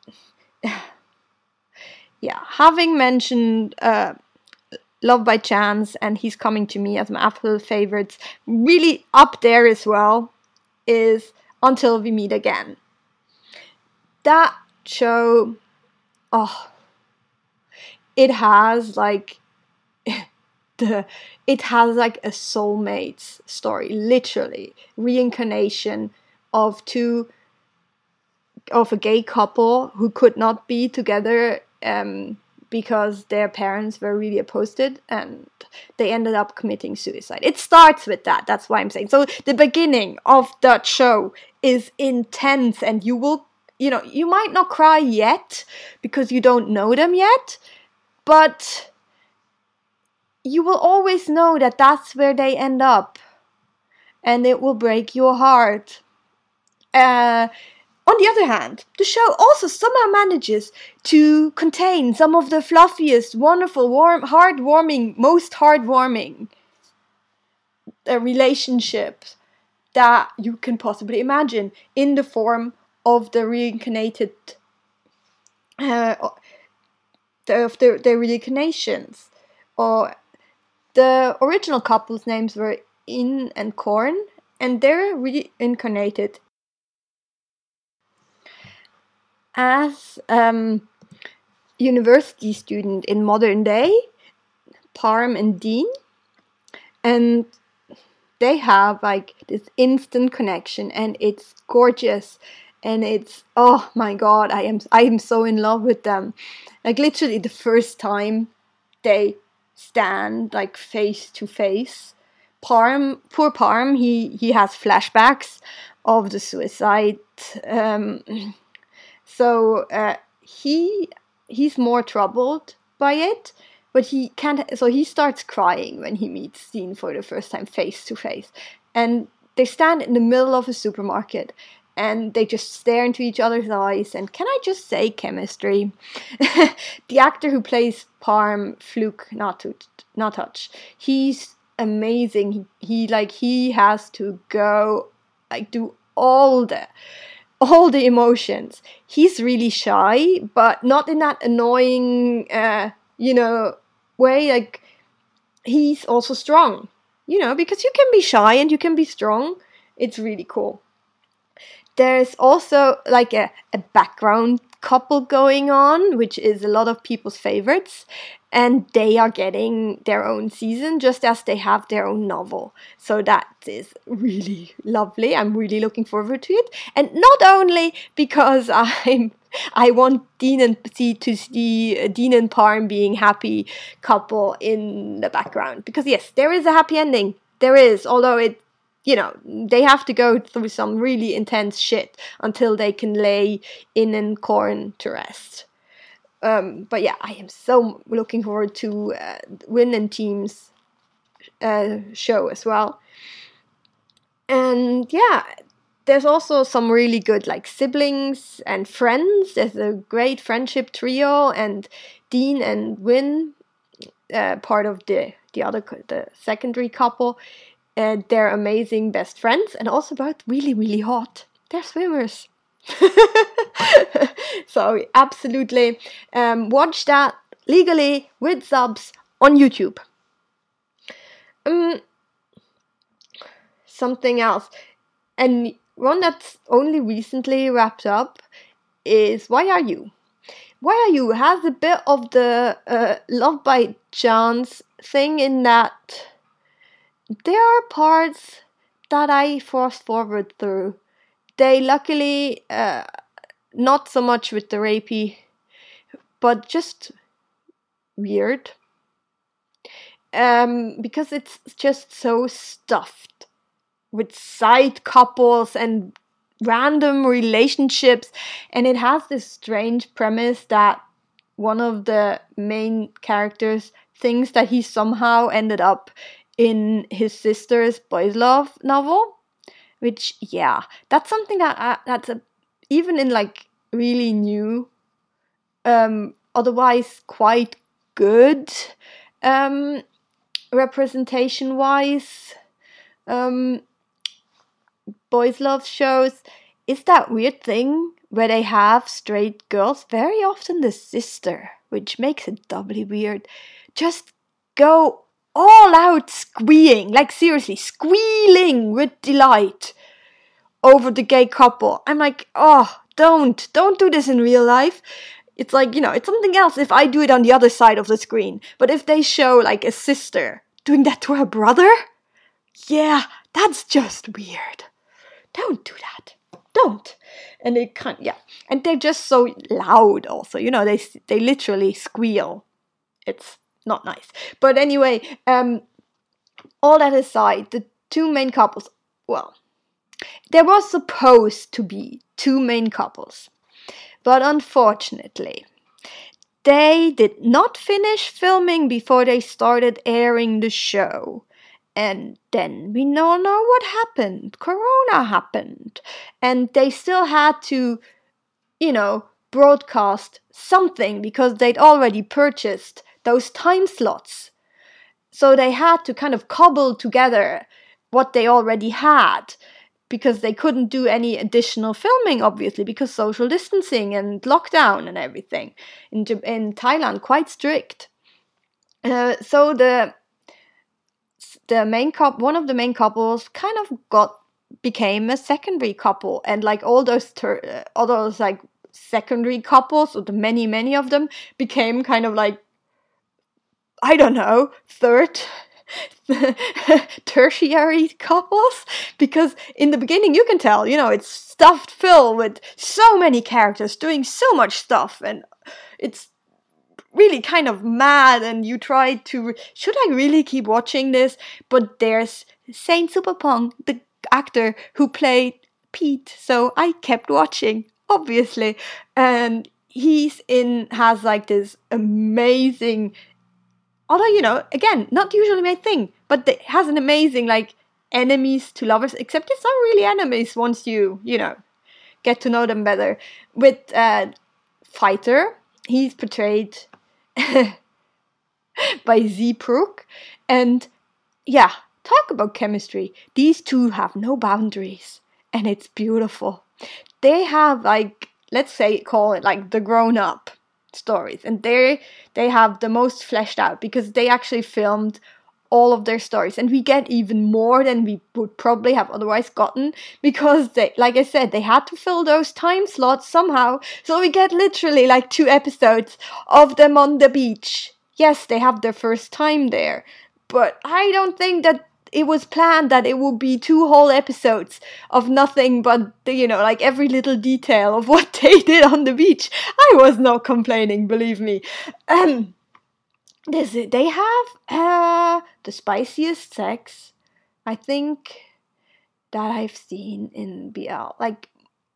Yeah, having mentioned uh, Love by Chance and He's Coming to Me as my absolute favorites, really up there as well is Until We Meet Again. That show, oh, it has like the it has like a soulmates story, literally reincarnation of two of a gay couple who could not be together um, because their parents were really opposed it, and they ended up committing suicide. It starts with that. That's why I'm saying. So the beginning of that show is intense, and you will, you know, you might not cry yet because you don't know them yet, but you will always know that that's where they end up, and it will break your heart. Uh, On the other hand, the show also somehow manages to contain some of the fluffiest, wonderful, warm, heartwarming, most heartwarming uh, relationships that you can possibly imagine in the form of the reincarnated, uh, the, of the, the reincarnations. Or the original couple's names were In and Korn, and they're reincarnated as um, university student in modern day, Parm and Dean, and they have like this instant connection, and it's gorgeous, and it's, oh my god, I am I am so in love with them. Like literally the first time they stand like face to face, Parm, poor Parm, he he has flashbacks of the suicide. Um, So uh, he he's more troubled by it, but he can't. So he starts crying when he meets Dean for the first time face to face, and they stand in the middle of a supermarket, and they just stare into each other's eyes. And can I just say, chemistry? The actor who plays Parm, Fluke Natouch, he's amazing. He, he like he has to go like do all the. all the emotions. He's really shy, but not in that annoying, uh, you know, way. Like, he's also strong, you know, because you can be shy and you can be strong. It's really cool. There's also like a, a background couple going on, which is a lot of people's favorites, and they are getting their own season just as they have their own novel. So that is really lovely. I'm really looking forward to it, and not only because I'm I want Dean and see to see Dean and Parm being happy couple in the background, because yes, there is a happy ending. There is, although it. You know, they have to go through some really intense shit until they can lay In and Korn to rest. Um, but yeah, I am so looking forward to uh, Win and Team's uh, show as well. And yeah, there's also some really good like siblings and friends. There's a great friendship trio, and Dean and Win, uh, part of the the other the secondary couple. Uh, they're amazing best friends, and also both really, really hot. They're swimmers. So absolutely um, watch that legally with subs on YouTube. Um, something else, and one that's only recently wrapped up is Why Are You? Why Are You has a bit of the uh, Love by Chance thing in that there are parts that I fast forward through. They luckily, uh, not so much with the rapey, but just weird. Um, because it's just so stuffed with side couples and random relationships. And it has this strange premise that one of the main characters thinks that he somehow ended up in his sister's boys love novel, which yeah, that's something that I, that's a, even in like really new, um, otherwise quite good, um, representation wise, um, boys love shows, is that weird thing where they have straight girls, very often the sister, which makes it doubly weird, just go all out squealing, like seriously, squealing with delight over the gay couple. I'm like, oh, don't, don't do this in real life. It's like, you know, it's something else if I do it on the other side of the screen. But if they show like a sister doing that to her brother? Yeah, that's just weird. Don't do that. Don't. And they can't, yeah. And they're just so loud also, you know, they they literally squeal. It's not nice. But anyway, um, all that aside, the two main couples, well, there was supposed to be two main couples. But unfortunately, they did not finish filming before they started airing the show. And then we don't know what happened. Corona happened. And they still had to, you know, broadcast something because they'd already purchased those time slots. So they had to kind of cobble together what they already had, because they couldn't do any additional filming, obviously, because social distancing and lockdown and everything. In, in Thailand, quite strict. Uh, so the the main couple, one of the main couples, kind of got became a secondary couple, and like all those ter- uh, all those like secondary couples, or the many many of them, became kind of like, I don't know, third. tertiary couples, because in the beginning you can tell, you know, it's stuffed full with so many characters doing so much stuff, and it's really kind of mad, and you try to, should I really keep watching this? But there's Saint Supapong, the actor who played Pete, so I kept watching, obviously, and he's in, has like this amazing, although, you know, again, not usually my thing, but it has an amazing, like, enemies to lovers, except it's not really enemies once you, you know, get to know them better. With uh, Fighter, he's portrayed by Z Prook, and yeah, talk about chemistry. These two have no boundaries, and it's beautiful. They have, like, let's say, call it like the grown-up stories, and they they have the most fleshed out, because they actually filmed all of their stories, and we get even more than we would probably have otherwise gotten, because they, like I said, they had to fill those time slots somehow, so we get literally like two episodes of them on the beach. Yes, they have their first time there, but I don't think that it was planned that it would be two whole episodes of nothing but, you know, like every little detail of what they did on the beach. I was not complaining, believe me. Um, this, they have uh, the spiciest sex, I think, that I've seen in B L. Like,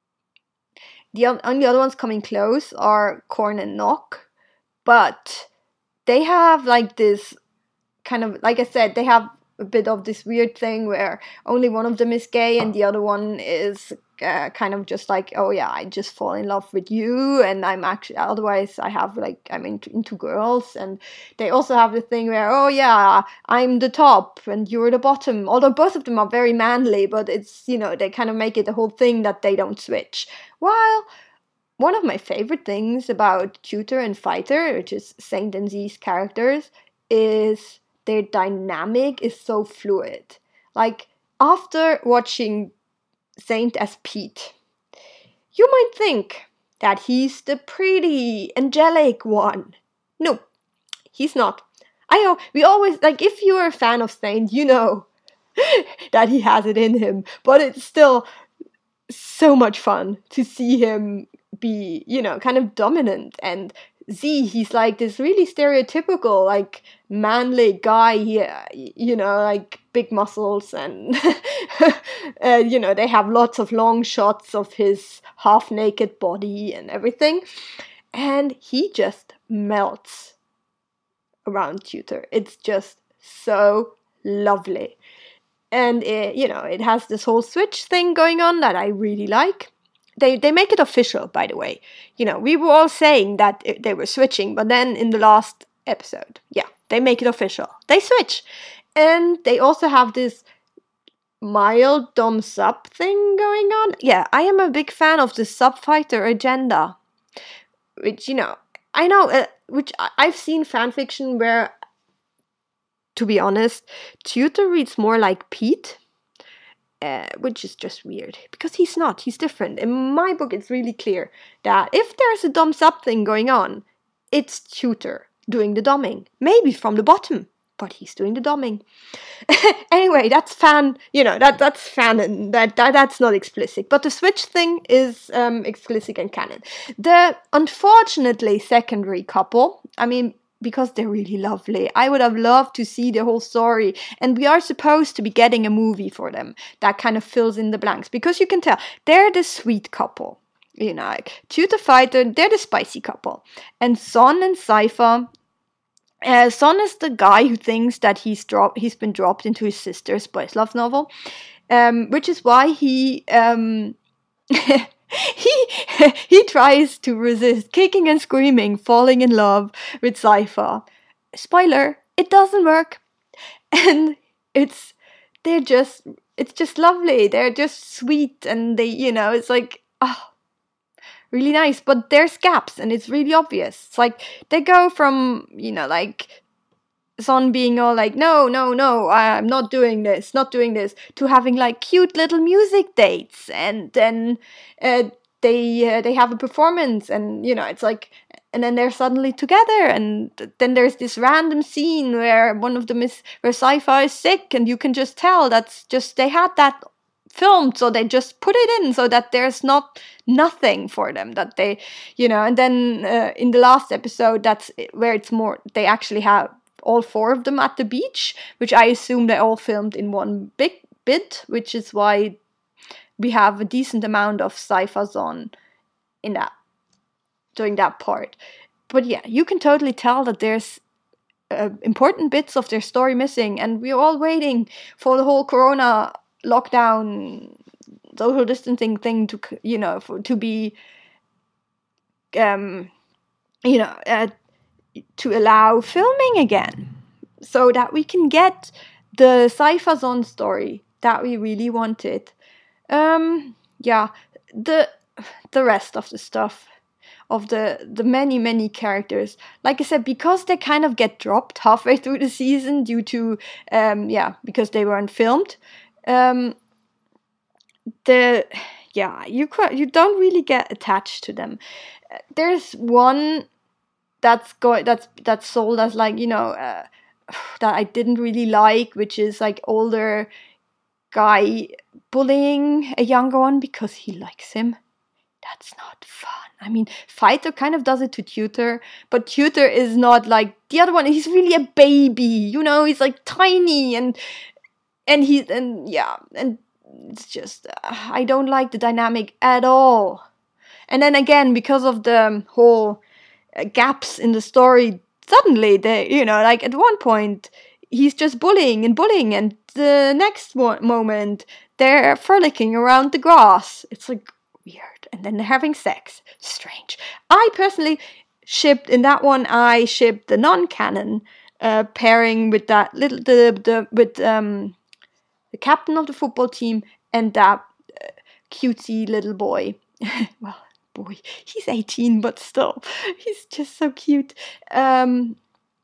the only other ones coming close are Korn and Knock, but they have like this kind of, like I said, they have a bit of this weird thing where only one of them is gay and the other one is uh, kind of just like, oh yeah, I just fall in love with you, and I'm actually, otherwise I have like, I'm into, into girls. And they also have the thing where, oh yeah, I'm the top and you're the bottom, although both of them are very manly, but it's, you know, they kind of make it the whole thing that they don't switch. While one of my favorite things about Tutor and Fighter, which is Saint and Z's characters, is their dynamic is so fluid. Like, after watching Saint as Pete, you might think that he's the pretty, angelic one. No, he's not. I know, we always, like, if you're a fan of Saint, you know that he has it in him. But it's still so much fun to see him be, you know, kind of dominant. And Z, he's like this really stereotypical, like, manly guy here, you know, like big muscles, and uh, you know, they have lots of long shots of his half naked body and everything, and he just melts around Tutor. It's just so lovely. And it, you know, it has this whole switch thing going on that I really like. They they make it official, by the way. You know, we were all saying that it, they were switching, but then in the last episode, yeah, they make it official. They switch. And they also have this mild dom-sub thing going on. Yeah, I am a big fan of the sub-fighter agenda. Which, you know, I know, uh, which I, I've seen fanfiction where, to be honest, Tutor reads more like Pete. Uh, which is just weird, because he's not, he's different. In my book, it's really clear that if there's a dom-sub thing going on, it's Tutor doing the doming, maybe from the bottom, but he's doing the dumbing. Anyway, that's fan, you know, that that's fanon. That, that that's not explicit. But the Switch thing is um, explicit and canon. The unfortunately secondary couple, I mean, because they're really lovely, I would have loved to see the whole story. And we are supposed to be getting a movie for them that kind of fills in the blanks. Because you can tell, they're the sweet couple. You know, like Tutor Fighter, they're the spicy couple. And Son and Sypha, uh, Son is the guy who thinks that he's dropped, he's been dropped into his sister's boys' love novel, um, which is why he um, he he tries to resist, kicking and screaming, falling in love with Sypha. Spoiler: it doesn't work, and it's they're just it's just lovely. They're just sweet, and they, you know, it's like, oh, really nice, but there's gaps and it's really obvious. It's like they go from, you know, like Son being all like, no, no, no, I'm not doing this, not doing this, to having like cute little music dates, and then uh, they uh, they have a performance, and you know, it's like, and then they're suddenly together, and then there's this random scene where one of them is, where Sypha is sick, and you can just tell that's just, they had that filmed, so they just put it in so that there's not nothing for them, that they, you know, and then uh, in the last episode, that's where it's more, they actually have all four of them at the beach, which I assume they all filmed in one big bit, which is why we have a decent amount of Sypha's on in that, during that part. But yeah, you can totally tell that there's uh, important bits of their story missing, and we're all waiting for the whole Corona lockdown, social distancing thing to, you know, for, to be, um, you know, uh, to allow filming again, so that we can get the Sypha's on story that we really wanted. Um, yeah, the the rest of the stuff, of the the many many characters, like I said, because they kind of get dropped halfway through the season due to, um, yeah, because they weren't filmed. Um, the yeah, you you don't really get attached to them. There's one that's go that's that's sold as like, you know, uh, that I didn't really like, which is like older guy bullying a younger one because he likes him. That's not fun. I mean, Fighter kind of does it to Tutor, but Tutor is not like the other one. He's really a baby, you know. He's like tiny, and and he and yeah, and it's just uh, I don't like the dynamic at all. And then again, because of the whole uh, gaps in the story, suddenly they, you know, like at one point he's just bullying and bullying, and the next one moment they're frolicking around the grass. It's like weird, and then they're having sex. Strange. I personally shipped in that one. I shipped the non-canon uh, pairing with that little the the with um. the captain of the football team and that uh, cutesy little boy. Well, boy, he's eighteen, but still, he's just so cute. Um,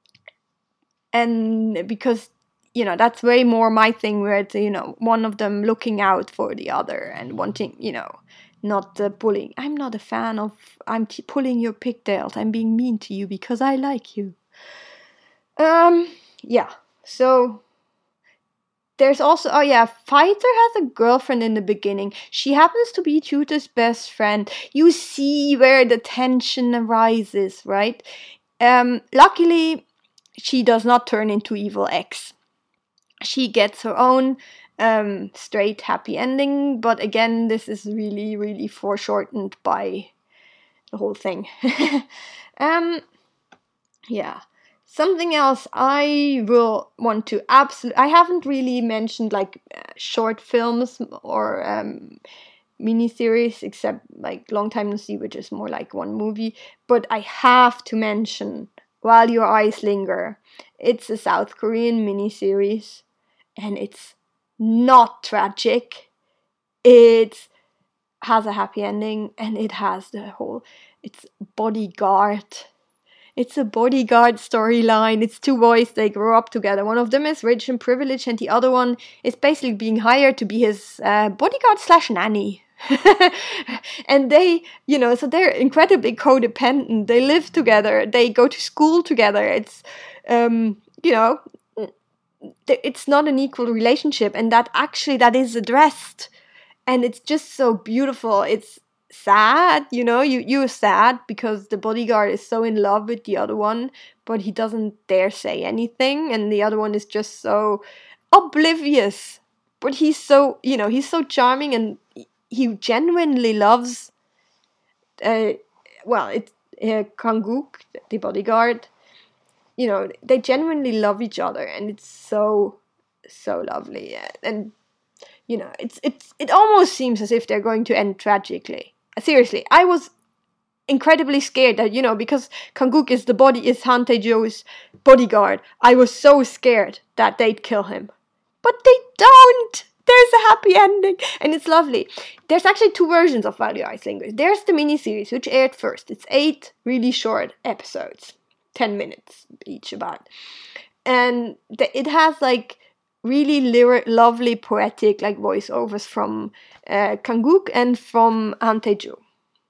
and because, you know, that's way more my thing, where it's, you know, one of them looking out for the other and wanting, you know, not uh, bullying. I'm not a fan of, I'm t- pulling your pigtails, I'm being mean to you because I like you. Um, yeah, so... There's also, oh yeah, Fighter has a girlfriend in the beginning. She happens to be Tutor's best friend. You see where the tension arises, right? Um, luckily, she does not turn into Evil X. She gets her own um, straight happy ending, but again, this is really, really foreshortened by the whole thing. um, yeah. Something else I will want to absolutely... I haven't really mentioned like uh, short films or um, miniseries, except like Long Time No See, which is more like one movie. But I have to mention While Your Eyes Linger. It's a South Korean miniseries, and it's not tragic. It has a happy ending, and it has the whole... It's bodyguard... It's a bodyguard storyline. It's two boys, they grow up together. One of them is rich and privileged, and the other one is basically being hired to be his uh, bodyguard slash nanny. And they, you know, so they're incredibly codependent. They live together. They go to school together. It's, um, you know, it's not an equal relationship, and that actually that is addressed, and it's just so beautiful. It's sad, you know, you you're sad because the bodyguard is so in love with the other one, but he doesn't dare say anything, and the other one is just so oblivious, but he's so, you know, he's so charming, and he genuinely loves uh well it's uh, Kang-gook, the bodyguard. You know, they genuinely love each other, and it's so so lovely. And you know, it's it's it almost seems as if they're going to end tragically. Seriously, I was incredibly scared that, you know, because Kang-gook is the body is Han Tae-jo's bodyguard. I was so scared that they'd kill him, but they don't. There's a happy ending, and it's lovely. There's actually two versions of While Your Eyes Linger. There's the miniseries, which aired first. It's eight really short episodes, ten minutes each about, and the, it has like really lyric, lovely, poetic like voiceovers from uh, Kang-gook and from Han Tae-jo.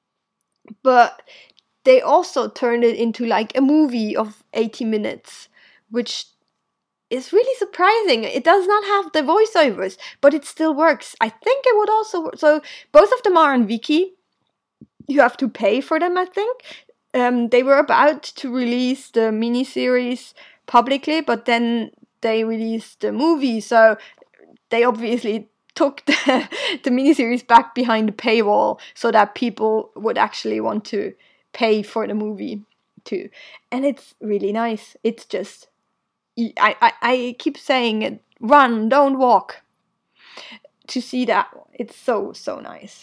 But they also turned it into like a movie of eighty minutes, which is really surprising. It does not have the voiceovers, but it still works. I think it would also work. So both of them are on Viki. You have to pay for them, I think. Um, they were about to release the miniseries publicly, but then they released the movie, so they obviously took the, the miniseries back behind the paywall so that people would actually want to pay for the movie too. And it's really nice. It's just, I, I, I keep saying it, run, don't walk, to see that. It's so, so nice.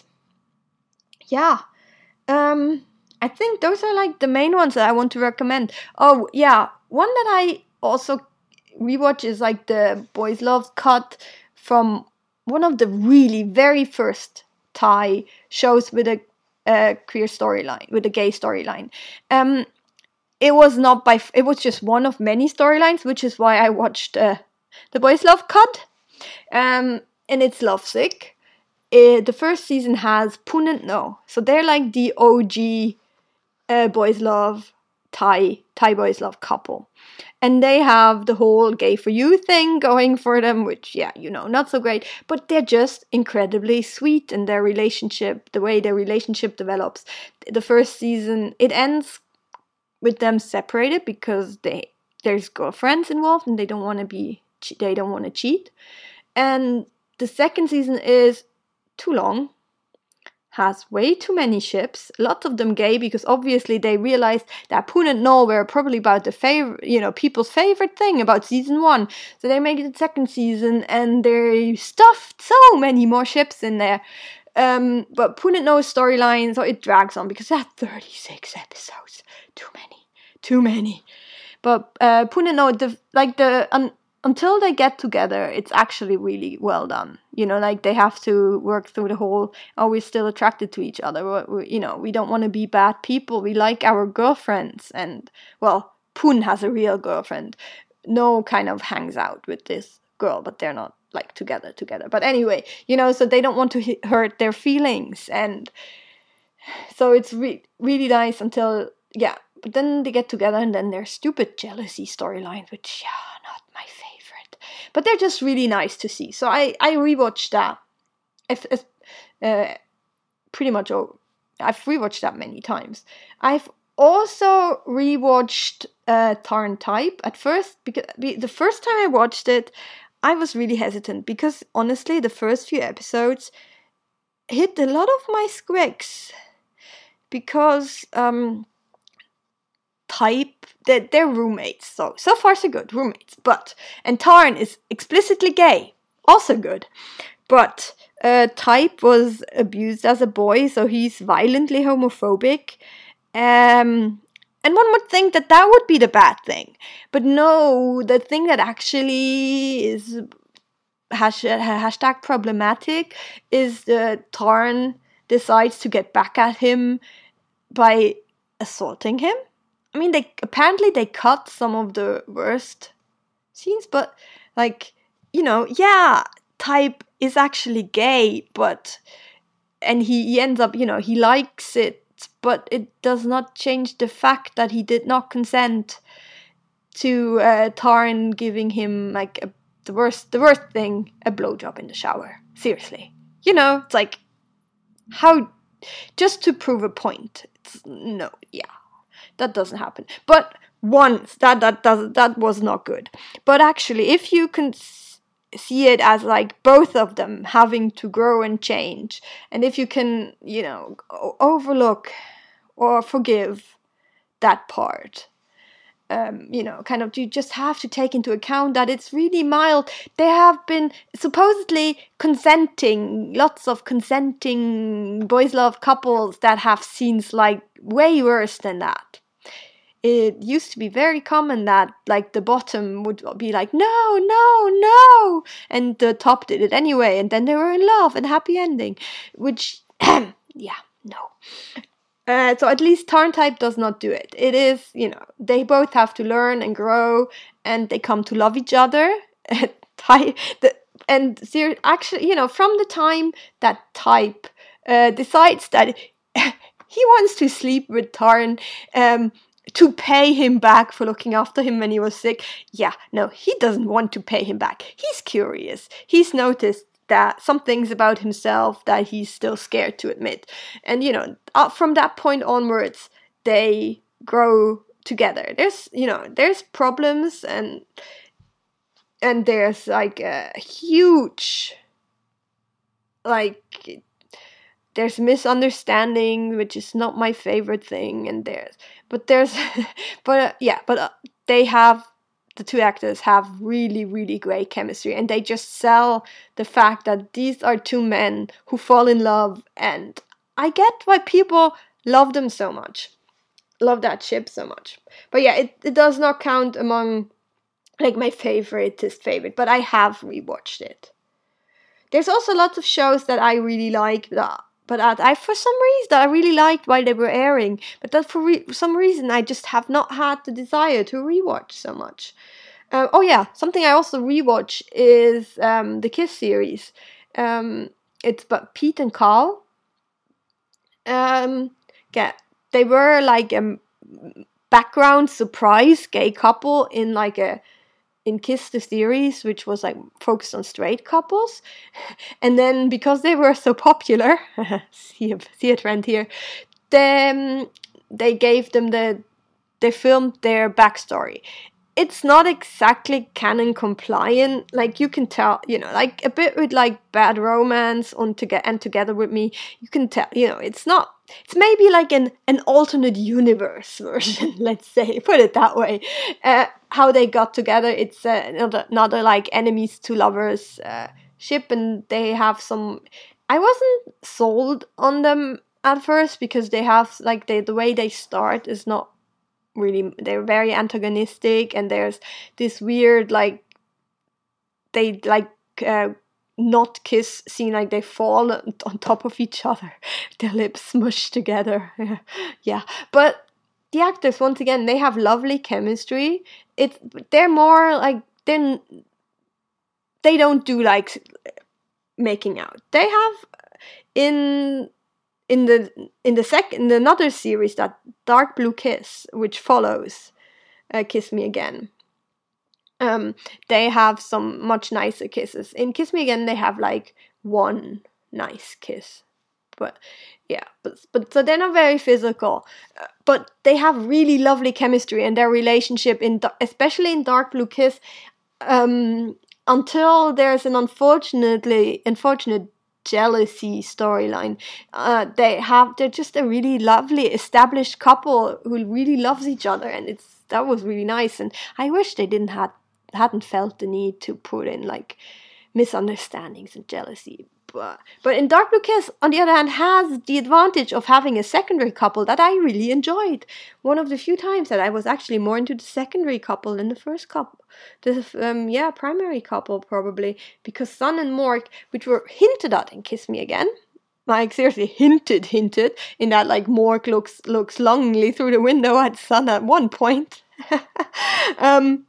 Yeah. Um, I think those are like the main ones that I want to recommend. Oh, yeah. One that I also rewatch is like the Boys Love cut from one of the really very first Thai shows with a, a queer storyline, with a gay storyline. Um, it was not by, it was just one of many storylines, which is why I watched uh, the Boys Love cut. Um, and it's Lovesick. It, the first season has Poon and No, so they're like the O G uh, Boys Love Thai Thai Boys Love couple. And they have the whole gay for you thing going for them, which, yeah, you know, not so great. But they're just incredibly sweet in their relationship, the way their relationship develops. The first season, it ends with them separated because they there's girlfriends involved and they don't want to be, they don't want to cheat. And the second season is too long. Has way too many ships, lots of them gay, because obviously they realized that Poon and No were probably about the favorite, you know, people's favorite thing about season one. So they make it the second season, and they stuffed so many more ships in there. Um, but Poon and No's storyline, so it drags on because that's thirty-six episodes. Too many, too many. But uh, Poon and No, the like the um, until they get together, it's actually really well done. You know, like they have to work through the whole, are we still attracted to each other? We're, we, you know, we don't want to be bad people. We like our girlfriends. And, well, Poon has a real girlfriend. No kind of hangs out with this girl, but they're not like together, together. But anyway, you know, so they don't want to h- hurt their feelings. And so it's re- really nice until, yeah. But then they get together and then there's stupid jealousy storylines, which, yeah, not my favorite. But they're just really nice to see. So I, I rewatched that. If, if, uh, pretty much, oh, I've rewatched that many times. I've also rewatched uh, Tarn Type at first. Because the first time I watched it, I was really hesitant. Because honestly, the first few episodes hit a lot of my squicks. Because... um. Type, they're, they're roommates, so so far so good, roommates. But and Tarn is explicitly gay, also good. But uh, Type was abused as a boy, so he's violently homophobic. Um, and one would think that that would be the bad thing, but no, the thing that actually is hash, hashtag problematic is that Tarn decides to get back at him by assaulting him. I mean, they apparently they cut some of the worst scenes, but like, you know, yeah, Type is actually gay, but and he, he ends up, you know, he likes it, but it does not change the fact that he did not consent to uh, Tarn giving him like a, the worst, the worst thing, a blowjob in the shower. Seriously, you know, it's like how just to prove a point. It's no, yeah, that doesn't happen. But once that that does that was not good. But actually, if you can see it as like both of them having to grow and change, and if you can, you know, overlook or forgive that part, um, you know, kind of, you just have to take into account that it's really mild. They have been supposedly consenting, lots of consenting boys love couples that have scenes like way worse than that. It used to be very common that like the bottom would be like, no, no, no, and the top did it anyway, and then they were in love and happy ending, which, yeah, no. Uh, so at least Tarn type does not do it. It is, you know, they both have to learn and grow, and they come to love each other. And ser- actually, you know, from the time that type uh, decides that he wants to sleep with Tarn, um, to pay him back for looking after him when he was sick. Yeah, no, he doesn't want to pay him back. He's curious. He's noticed that some things about himself that he's still scared to admit. And, you know, uh, from that point onwards, they grow together. There's, you know, there's problems and and there's like a huge, like, there's misunderstanding, which is not my favorite thing, and there's, but there's, but uh, yeah, but uh, they have, the two actors have really, really great chemistry, and they just sell the fact that these are two men who fall in love, and I get why people love them so much, love that ship so much. But yeah, it, it does not count among, like, my favoriteest favorite, but I have rewatched it. There's also lots of shows that I really like that, but I, for some reason, I really liked while they were airing. But that for re- some reason, I just have not had the desire to rewatch so much. Uh, oh yeah, something I also rewatch is um, the Kiss series. Um, it's about Pete and Carl. Um, yeah, they were like a background surprise gay couple in like a in Kiss the series, which was like focused on straight couples. And then because they were so popular, see a see a trend here, then they gave them the they filmed their backstory. It's not exactly canon compliant, like you can tell, you know, like a bit with like Bad Romance on to get and Together With Me, you can tell, you know, it's not, it's maybe like an, an alternate universe version, let's say, put it that way. Uh, how they got together, it's uh, another, another like enemies to lovers uh, ship, and they have some, I wasn't sold on them at first because they have like they, the way they start is not really, they're very antagonistic, and there's this weird like they like uh, not kiss scene, like they fall on top of each other, their lips smushed together. Yeah, but the actors, once again, they have lovely chemistry. It's they're more like then they don't do like making out. They have in In the in the second in another series, that Dark Blue Kiss, which follows uh, Kiss Me Again, um, they have some much nicer kisses. In Kiss Me Again, they have like one nice kiss, but yeah, but but so they're not very physical, uh, but they have really lovely chemistry, and their relationship in especially in Dark Blue Kiss, um, until there's an unfortunately unfortunate. jealousy storyline. Uh, they have they're just a really lovely established couple who really loves each other, and it's that was really nice. And I wish they didn't had hadn't felt the need to put in like misunderstandings and jealousy. But but in Dark Blue Kiss, on the other hand, has the advantage of having a secondary couple that I really enjoyed. One of the few times that I was actually more into the secondary couple than the first couple. The um yeah primary couple probably, because Sun and Mork, which were hinted at in Kiss Me Again, like seriously hinted hinted in that like Mork looks looks longingly through the window at Sun at one point. um,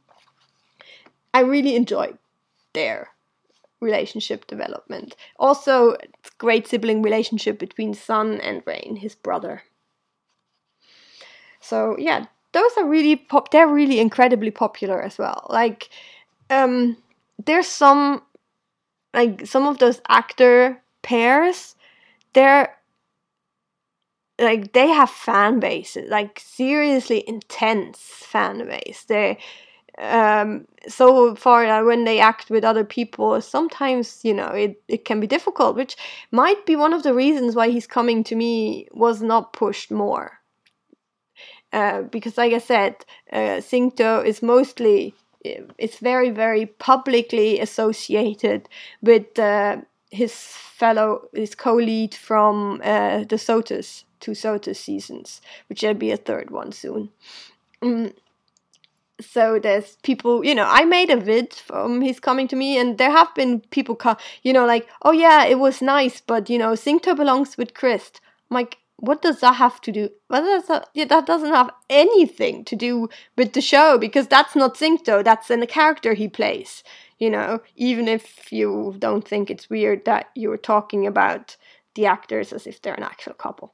I really enjoyed their relationship development. Also, great sibling relationship between Sun and Rain, his brother. So yeah, those are really pop. They're really incredibly popular as well. Like, um, there's some, like some of those actor pairs. They're like they have fan bases, like seriously intense fan base. They um so far that when they act with other people, sometimes, you know, it, it can be difficult, which might be one of the reasons why He's Coming to Me was not pushed more. Uh, because like I said, uh, Singto is mostly, it's very, very publicly associated with uh, his fellow, his co-lead from uh, the Sotus, two Sotus seasons, which there'll be a third one soon. Mm. So there's people, you know, I made a vid from He's Coming to Me, and there have been people, co- you know, like, oh yeah, it was nice, but, you know, Singto belongs with Chris. I'm like, what does that have to do? What does that, yeah, that doesn't have anything to do with the show, because that's not Singto, that's in a character he plays, you know, even if you don't think it's weird that you're talking about the actors as if they're an actual couple.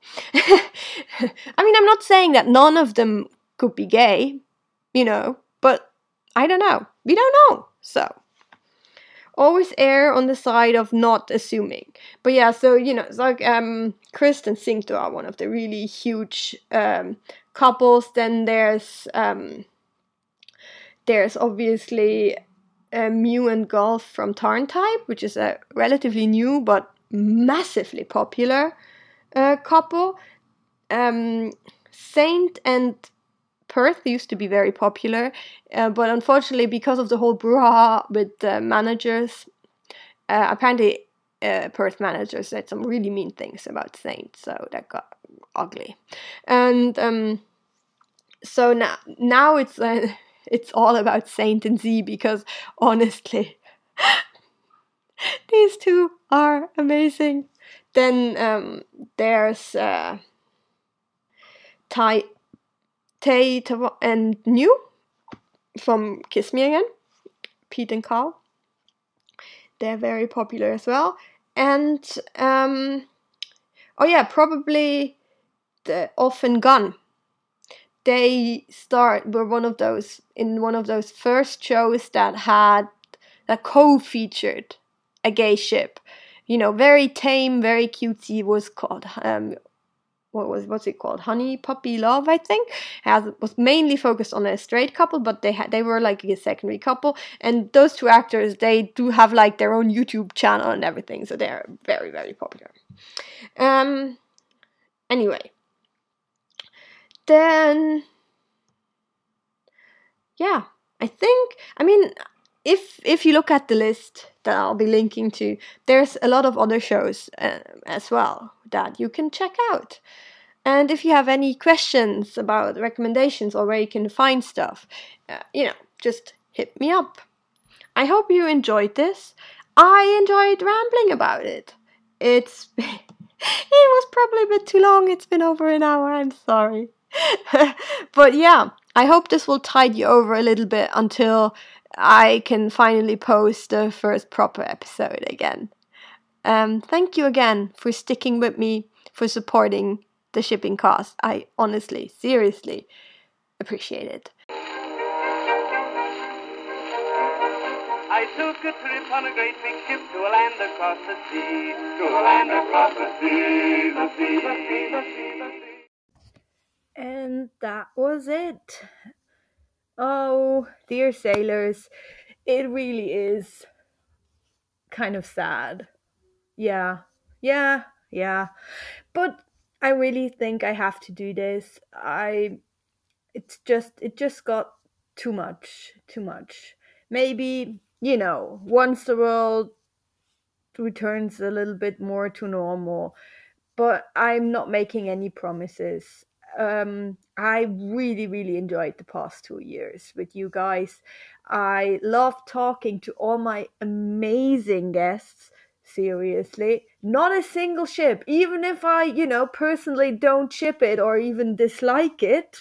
I mean, I'm not saying that none of them could be gay, you know, but I don't know. We don't know. So always err on the side of not assuming. But yeah, so, you know, it's like um, Chris and Singto are one of the really huge um, couples. Then there's um, there's obviously uh, Mew and Golf from Tarntype, which is a relatively new but massively popular uh, couple. Um, Saint and Perth used to be very popular, uh, but unfortunately, because of the whole brouhaha with the managers, uh, apparently uh, Perth managers said some really mean things about Saint, so that got ugly. And um, so now, now it's uh, it's all about Saint and Z, because honestly, these two are amazing. Then um, there's uh, Tai. Tay and New from Kiss Me Again, Pete and Carl. They're very popular as well. And, um, oh yeah, probably the Off and Gun. They start, were one of those, in one of those first shows that had, that co-featured a gay ship. You know, very tame, very cutesy, was called, um, what was what's it called? Honey Puppy Love, I think. Has was mainly focused on a straight couple, but they had they were like a secondary couple. And those two actors, they do have like their own YouTube channel and everything, so they're very, very popular. Um. Anyway, then yeah, I think I mean if if you look at the list that I'll be linking to, there's a lot of other shows uh, as well that you can check out. And if you have any questions about recommendations or where you can find stuff, uh, you know, just hit me up. I hope you enjoyed this. I enjoyed rambling about it. It's it was probably a bit too long. It's been over an hour. I'm sorry. But yeah, I hope this will tide you over a little bit until I can finally post the first proper episode again. Um, thank you again for sticking with me, for supporting the shipping cost. I honestly, seriously appreciate it. I took a trip on a great big ship to a land across the sea, to a land across the sea, the sea, the sea, the sea, the sea. And that was it. Oh, dear sailors, it really is kind of sad. Yeah, yeah, yeah. But I really think I have to do this. I, it's just, it just got too much, too much. Maybe, you know, once the world returns a little bit more to normal, but I'm not making any promises. Um, I really, really enjoyed the past two years with you guys. I love talking to all my amazing guests. Seriously, not a single ship, even if I, you know, personally don't ship it or even dislike it.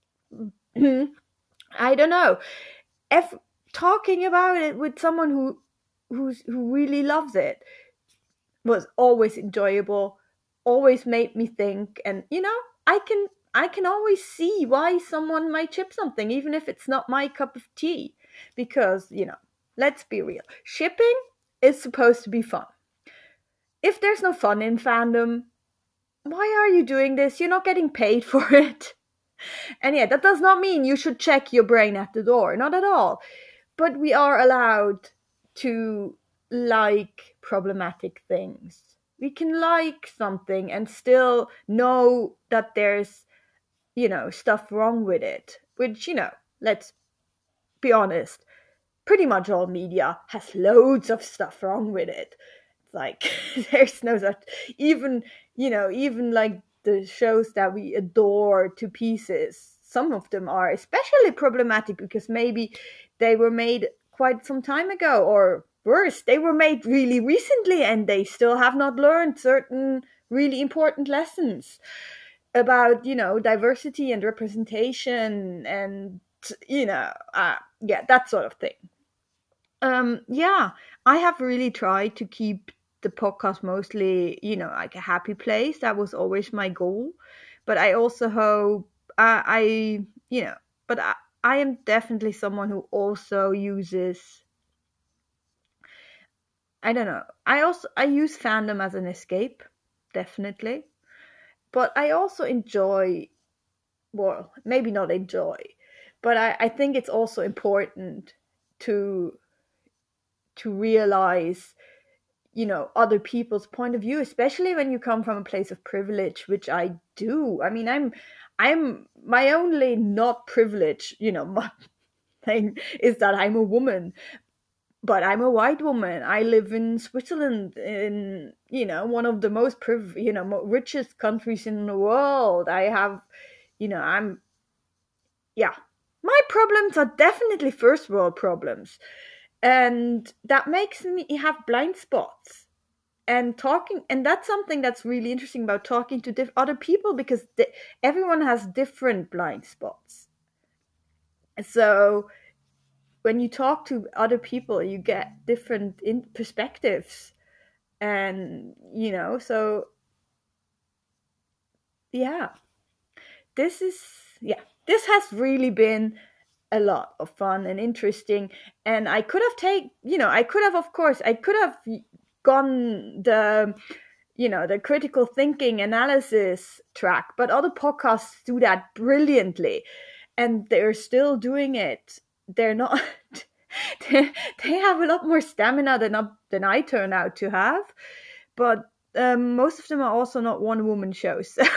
I don't know. If talking about it with someone who who's who really loves it was always enjoyable, always made me think, and you know, I can I can always see why someone might ship something, even if it's not my cup of tea. Because, you know, let's be real. Shipping is supposed to be fun. If there's no fun in fandom, why are you doing this? You're not getting paid for it. And yeah, that does not mean you should check your brain at the door. Not at all. But we are allowed to like problematic things. We can like something and still know that there's, you know, stuff wrong with it. Which, you know, let's be honest, pretty much all media has loads of stuff wrong with it. Like, there's no such, even, you know, even like the shows that we adore to pieces, some of them are especially problematic because maybe they were made quite some time ago, or worse, they were made really recently and they still have not learned certain really important lessons about, you know, diversity and representation and, you know, uh, yeah, that sort of thing. Um, yeah, I have really tried to keep the podcast mostly, you know, like a happy place. That was always my goal. But I also hope uh, I, you know, but I, I am definitely someone who also uses, I don't know, I also, I use fandom as an escape, definitely. But I also enjoy, well, maybe not enjoy, but I, I think it's also important to to realize, you know, other people's point of view, especially when you come from a place of privilege, which I do. I mean, I'm, I'm my only not privilege, you know, my thing is that I'm a woman, but I'm a white woman. I live in Switzerland, in, you know, one of the most priv, you know, mo- richest countries in the world. I have, you know, I'm, yeah, my problems are definitely first world problems. And that makes me have blind spots. And talking, and that's something that's really interesting about talking to diff- other people, because di- everyone has different blind spots. So when you talk to other people, you get different in- perspectives. And, you know, so yeah, this is, yeah, this has really been a lot of fun and interesting. And I could have taken, you know, I could have, of course, I could have gone the, you know, the critical thinking analysis track, but other podcasts do that brilliantly, and they're still doing it. They're not, they, they have a lot more stamina than, than I turn out to have, but um, most of them are also not one-woman shows. So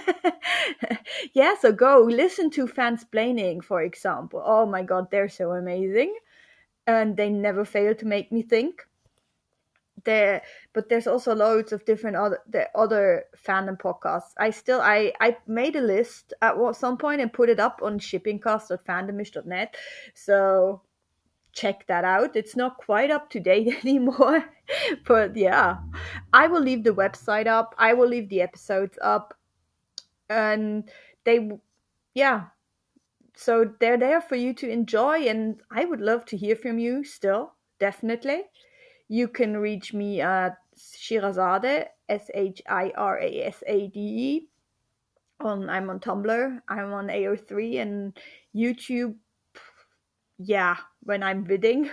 yeah, so go listen to Fansplaining, for example. Oh my god, they're so amazing, and they never fail to make me think. There, but there's also loads of different other the other fandom podcasts. I still I I made a list at some point and put it up on shippingcast dot fandomish dot net. So check that out. It's not quite up to date anymore, but yeah, I will leave the website up. I will leave the episodes up, and they, yeah. So they're there for you to enjoy, and I would love to hear from you still, definitely. You can reach me at Shirazade, S H I R A S A D E. On, I'm on Tumblr, I'm on A O three, and YouTube, yeah, when I'm bidding,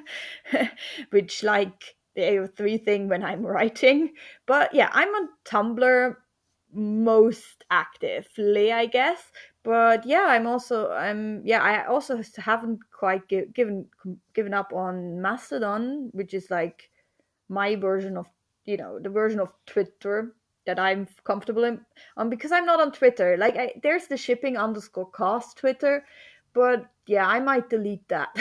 which, like the A O three thing, when I'm writing. But yeah, I'm on Tumblr most actively, I guess. But yeah, I'm also I'm yeah I also haven't quite give, given given up on Mastodon, which is like my version of, you know, the version of Twitter that I'm comfortable in, um, because I'm not on Twitter. Like, I, there's the shipping underscore cast Twitter, but yeah, I might delete that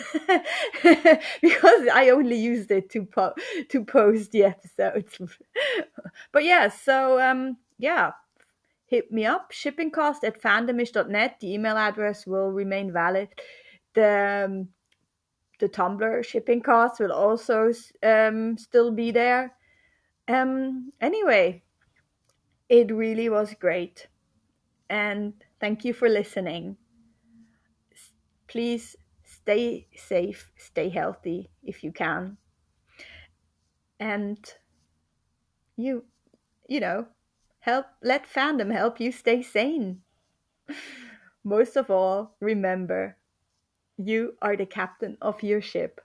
because I only used it to po- to post the episodes. But yeah, so um, yeah, hit me up, shippingcast at fandomish dot net. The email address will remain valid. The um, the Tumblr shippingcast will also um, still be there. Um, anyway, it really was great. And thank you for listening. S- Please stay safe, stay healthy if you can. And you, you know, help, let fandom help you stay sane. Most of all, remember, you are the captain of your ship.